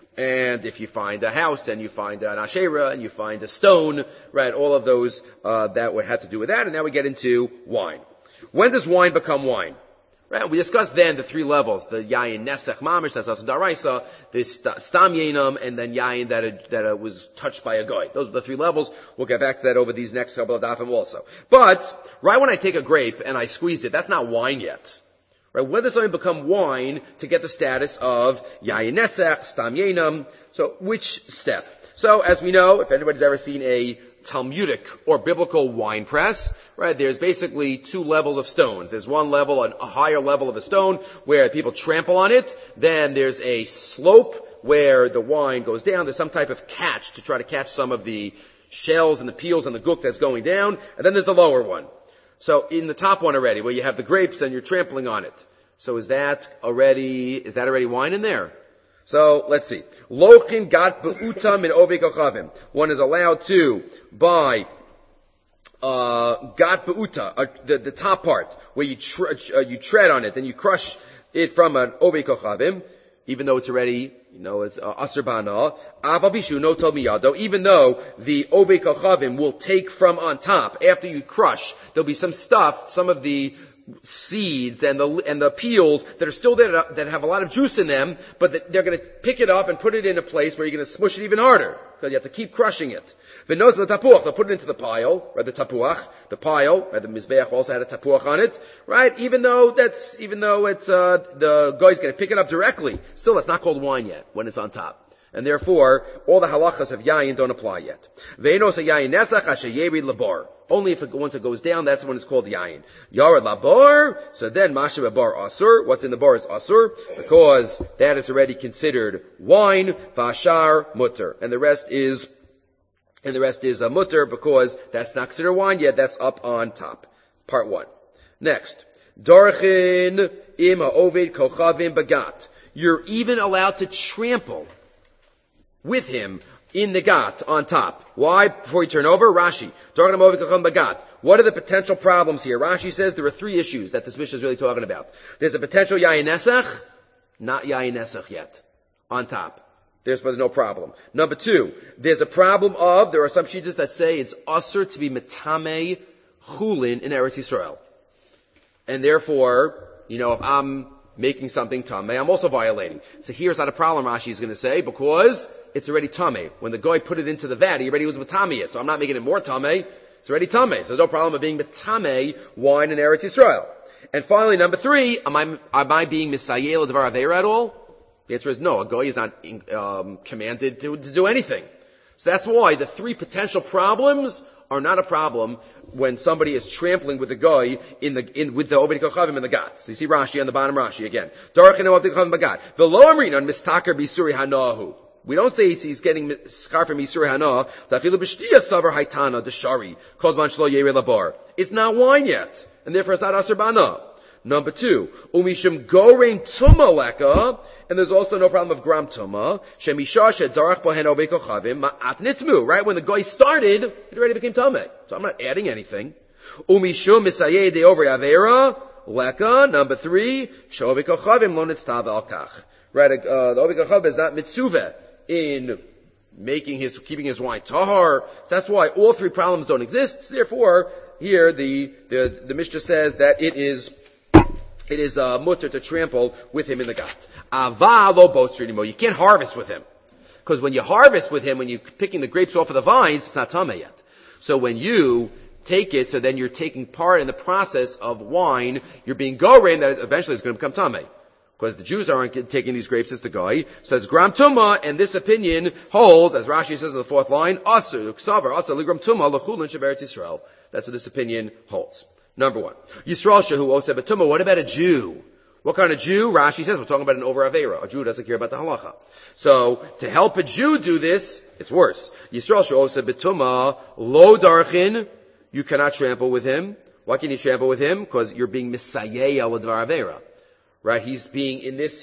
And if you find a house and you find an Asherah and you find a stone, right? All of those that would have to do with that. And now we get into wine. When does wine become wine? Right? We discussed then the three levels, the Yayin Nesech Mamish, that's also Daraisa, the Stam Yainam, and then Yayin that was touched by a goy. Those are the three levels. We'll get back to that over these next couple of dafim also. But, right when I take a grape and I squeeze it, that's not wine yet. Right? When does something become wine to get the status of Yayin Nesech, Stam Yainam? So, which step? So, as we know, if anybody's ever seen a Talmudic or biblical wine press, right, there's basically two levels of stones. There's one level, a higher level of a stone where people trample on it. Then there's a slope where the wine goes down. There's some type of catch to try to catch some of the shells and the peels and the gook that's going down. And then there's the lower one. So in the top one already, where you have the grapes and you're trampling on it. So is that already wine in there? So, let's see. Lochin gat be'utam min ovei kochavim. One is allowed to buy, gat be'uta, the top part, where you tread on it, and you crush it from an ovei kochavim, even though it's already, it's aser bana. Aval bishu no tov miyado. Even though the ovei kochavim will take from on top, after you crush, there'll be some stuff, some of the seeds and the peels that are still there that have a lot of juice in them, but they're going to pick it up and put it in a place where you're going to smush it even harder, because you have to keep crushing it. V'nos the tapuach, they'll put it into the pile, right? The tapuach, the pile, right? The mizbeach also had a tapuach on it, right? Even though it's the guy's going to pick it up directly, still that's not called wine yet when it's on top. And therefore, all the halachas of yayin don't apply yet. Ve'enos yayin nesach asher yerid labar. Only once it goes down, that's when it's called yayin. Yared labar, so then masha bar asur. What's in the bar is asur, because that is already considered wine. Vashar mutter, and the rest is a mutter, because that's not considered wine yet. That's up on top. Part 1. Next, darchin im ha'oved kochavim bagat. You're even allowed to trample with him in the gat on top. Why? Before you turn over, Rashi. What are the potential problems here? Rashi says there are 3 issues that this Mishnah is really talking about. There's a potential Yayin Nesach, not Yayin Nesach yet, on top. There's no problem. Number 2, there's a problem of, there are some shittas that say it's usher to be metame chulin in Eretz Yisrael. And therefore, if I'm making something tameh, I'm also violating. So here's not a problem, Rashi is going to say, because it's already tameh. When the guy put it into the vat, he already was matameh, so I'm not making it more tameh. It's already tameh. So there's no problem of being matameh wine in Eretz Yisrael. And finally, number 3, am I being misayel devar aveira at all? The answer is no. A guy is not commanded to do anything. So that's why the 3 potential problems are not a problem when somebody is trampling with the guy with the Oved Kochavim in the Gat. So you see Rashi on the bottom, Rashi again. Darachinu Oved Kochavim Bagat. The low amrin on mistaker bisuri hanahu. We don't say he's getting scarf from misuri hana. Tafilu b'shtiya savar haitana deshari kol man shlo yere labar. It's not wine yet, and therefore it's not aser bana. Number 2, umishim gorein tuma leka, and there's also no problem of gram tuma. Shemisha shedarach bohen ovei kochavim ma'at nitmu. Right when the guy started, it already became tameh. So I'm not adding anything. Umishum misayeh de over avera leka. Number 3, sheovei kochavim lo nitztav al kach. Right, the ovei kochavim is not mitzuveh in keeping his wine tahar. That's why all 3 problems don't exist. Therefore, here the Mishnah says that it is mutter to trample with him in the gat. Ava lo botzri anymore. You can't harvest with him. Because when you harvest with him, when you're picking the grapes off of the vines, it's not tameh yet. So when you take it, so then you're taking part in the process of wine, you're being gorein that eventually is going to become tameh. Because the Jews aren't taking these grapes as the guy. So it's gram tumah, and this opinion holds, as Rashi says in the 4th line, asur, ksavar, asur, ligram tumah, lechulin sheberetz Yisrael. That's what this opinion holds. Number 1. Yisrael shehu oseh betumah. What about a Jew? What kind of Jew? Rashi says we're talking about an over avera. A Jew doesn't care about the halacha. So, to help a Jew do this, it's worse. Yisrael shehu oseh betumah, lo darchin. You cannot trample with him. Why can you trample with him? Because you're being misayeh al dvar avera. Right, he is being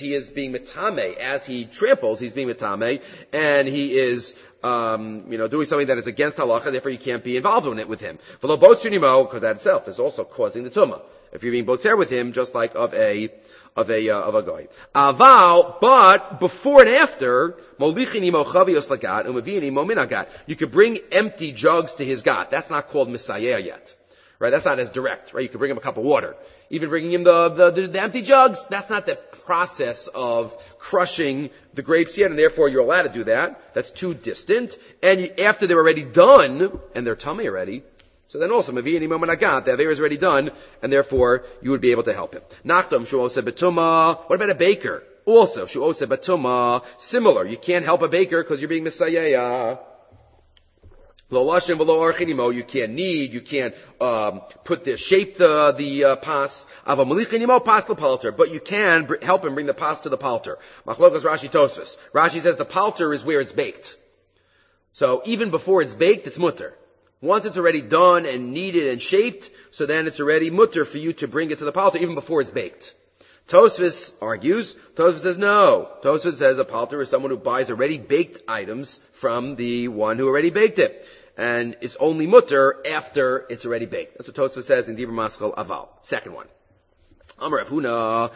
metame. As he tramples, he's being metame, and he is, doing something that is against halacha, therefore you can't be involved in it with him. V'lo botzer, because that itself is also causing the tumah. If you're being botzer with him, just like of a guy. Aval, but before and after, molichin imo chavios lagat, umaviin imo minagat. You could bring empty jugs to his gat. That's not called misayeh yet. Right, that's not as direct, right? You could bring him a cup of water. Even bringing him the empty jugs, that's not the process of crushing the grapes yet, and therefore you're allowed to do that. That's too distant. And after they're already done, and they're tummy already, so then also, Mavi'ini Momanagat, the Aveira is already done, and therefore you would be able to help him. Nachtam, Shu'ose Betuma. What about a baker? Also, Shu'ose Betuma, similar. You can't help a baker because you're being Messiah. You can't knead, you can't shape the pas. But you can help him bring the pas to the palter. Machlokas Rashi Tosfos. Rashi says the palter is where it's baked. So even before it's baked, it's mutter. Once it's already done and kneaded and shaped, so then it's already mutter for you to bring it to the palter even before it's baked. Tosfos argues, Tosfos says no. Tosfos says a palter is someone who buys already baked items from the one who already baked it. And it's only mutter after it's already baked. That's what Tosfos says in Dibur Maskal Aval. Second one. Amar Rav Huna,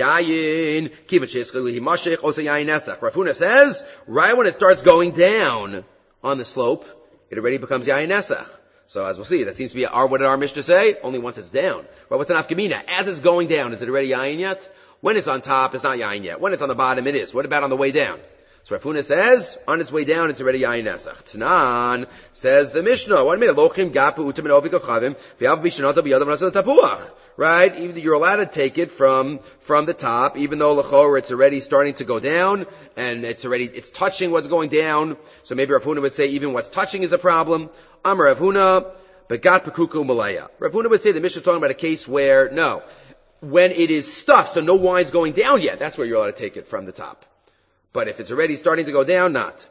Yayin, Kivat Sheischeli Himashech, Osa Yayin Nesach. Rav Huna says, right when it starts going down on the slope, it already becomes Yayin Nesach. So as we'll see, that seems to be what did our Mishnah say? Only once it's down. But what's the nafkamina? As it's going down, is it already Yayin yet? When it's on top, it's not Yayin yet. When it's on the bottom, it is. What about on the way down? So Rav Huna says, on its way down, it's already Yayin Nesach. Tanan says the Mishnah, what do you mean? Lochim gapu utam and ovikochavim, v'yav b'shanata b'yadav nasa tapuach. Right? Even you're allowed to take it from the top, even though l'chor it's already starting to go down, and it's touching what's going down. So maybe Rav Huna would say even what's touching is a problem. Amar Rav Huna, begat pekuku malaya. Rav Huna would say the Mishnah is talking about a case where, no, when it is stuffed, so no wine's going down yet, that's where you're allowed to take it from the top. But if it's already starting to go down, not.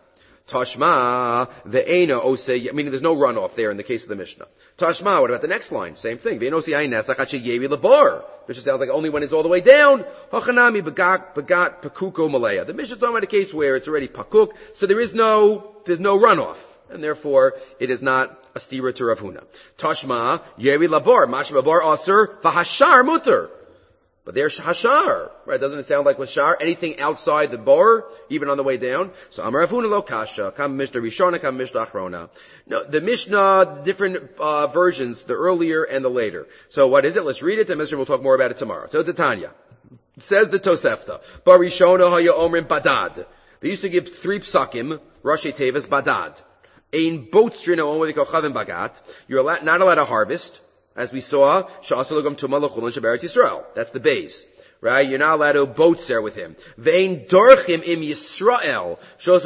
Tashma, ve'ena osei, meaning there's no runoff there in the case of the Mishnah. Tashma, what about the next line? Same thing. Ve'ena osei ayin nesach at sheyevi lebar. Mishnah sounds like only when it's all the way down. Hachanami begat pakuko malaya. The Mishnah is talking about a case where it's already pakuk, so there's no runoff. And therefore, it is not a stira to Rav Huna. Tashma, yevi labar, mashma bar aser, v'hashar mutter. But there's hashar, right? Doesn't it sound like hashar? Anything outside the bar, even on the way down. So Amar Rav Huna lo kasha, kam Mishnah Rishona, kam Mishnah Achrona. No, the Mishnah, different versions, the earlier and the later. So what is it? Let's read it, and Mishnah will talk more about it tomorrow. So the Tanya says the Tosefta, bar Rishona haya omrim badad. They used to give 3 psakim, Rashi Tevis badad. Ein botzrin o omri kochavim bagat. You're not allowed to harvest. As we saw, that's the base. Right? You're not allowed to boatser with him. Vein dorchim im Yisrael.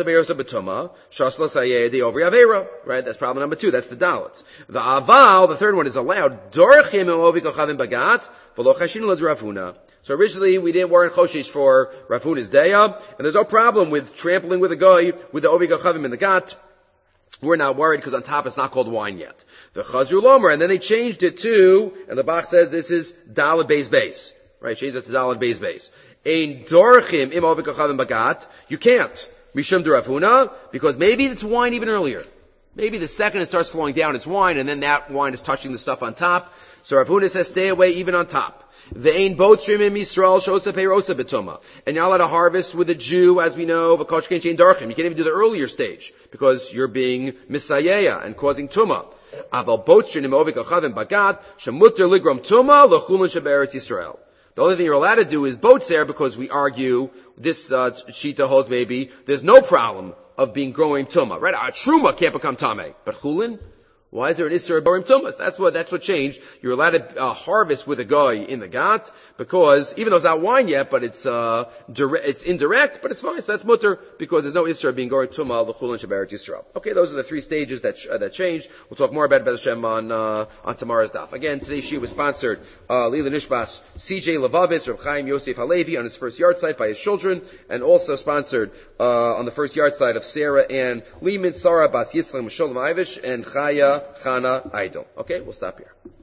Right? That's problem number 2. That's the dalet. The aval, the third one is allowed. Dorchim im ovi kochavim bagat. V'lo chashin l'd Rav Huna. So originally we weren't choshish for Rav Huna's daya, and there's no problem with trampling with a guy with the ovi kochavim in the gat. We're not worried because on top it's not called wine yet. The Chazru Lomer, and then they changed it to, and the Bach says this is Dalet Beis Beis. Right? Change that to Daled Beis Beis. Ein dorchim im ovik achavim bagat. You can't. Mishum de Rav Huna, because maybe it's wine even earlier. Maybe the second it starts flowing down, it's wine, and then that wine is touching the stuff on top. So Rav Huna says stay away even on top. Ve'ein botrim im Yisrael shosa peirosa betuma. And you're not allowed to harvest with a Jew, as we know, v'koshkein shein darchim. You can't even do the earlier stage, because you're being misayeya and causing tuma. Aval botrim im ovik achavim bagat, shemuter ligrom tuma, l'chulin shebe'eretz Yisrael. The only thing you're allowed to do is botzer, because we argue, this shita holds maybe, there's no problem of being growing tumah, right? A truma can't become tameh, but chulin, why is there an isser of borim tumas? That's what changed. You're allowed to harvest with a guy in the gat, because even though it's not wine yet, but it's indirect, but it's fine. So that's mutter, because there's no isser of being gorim tumah l'chulin shebe'eretz Yisrael. Okay, those are the three stages that changed. We'll talk more about Bez Hashem on tomorrow's daf. Again, today's shiur was sponsored Lila Nishbas C.J. Levovitz, Rav Chaim Yosef Halevi on his first yard site by his children, and also sponsored on the first yard site of Sarah Ann Lehman, Sarah Bas Yitzchak Meshulam Ivish, and Chaya Chana Idol. Okay, we'll stop here.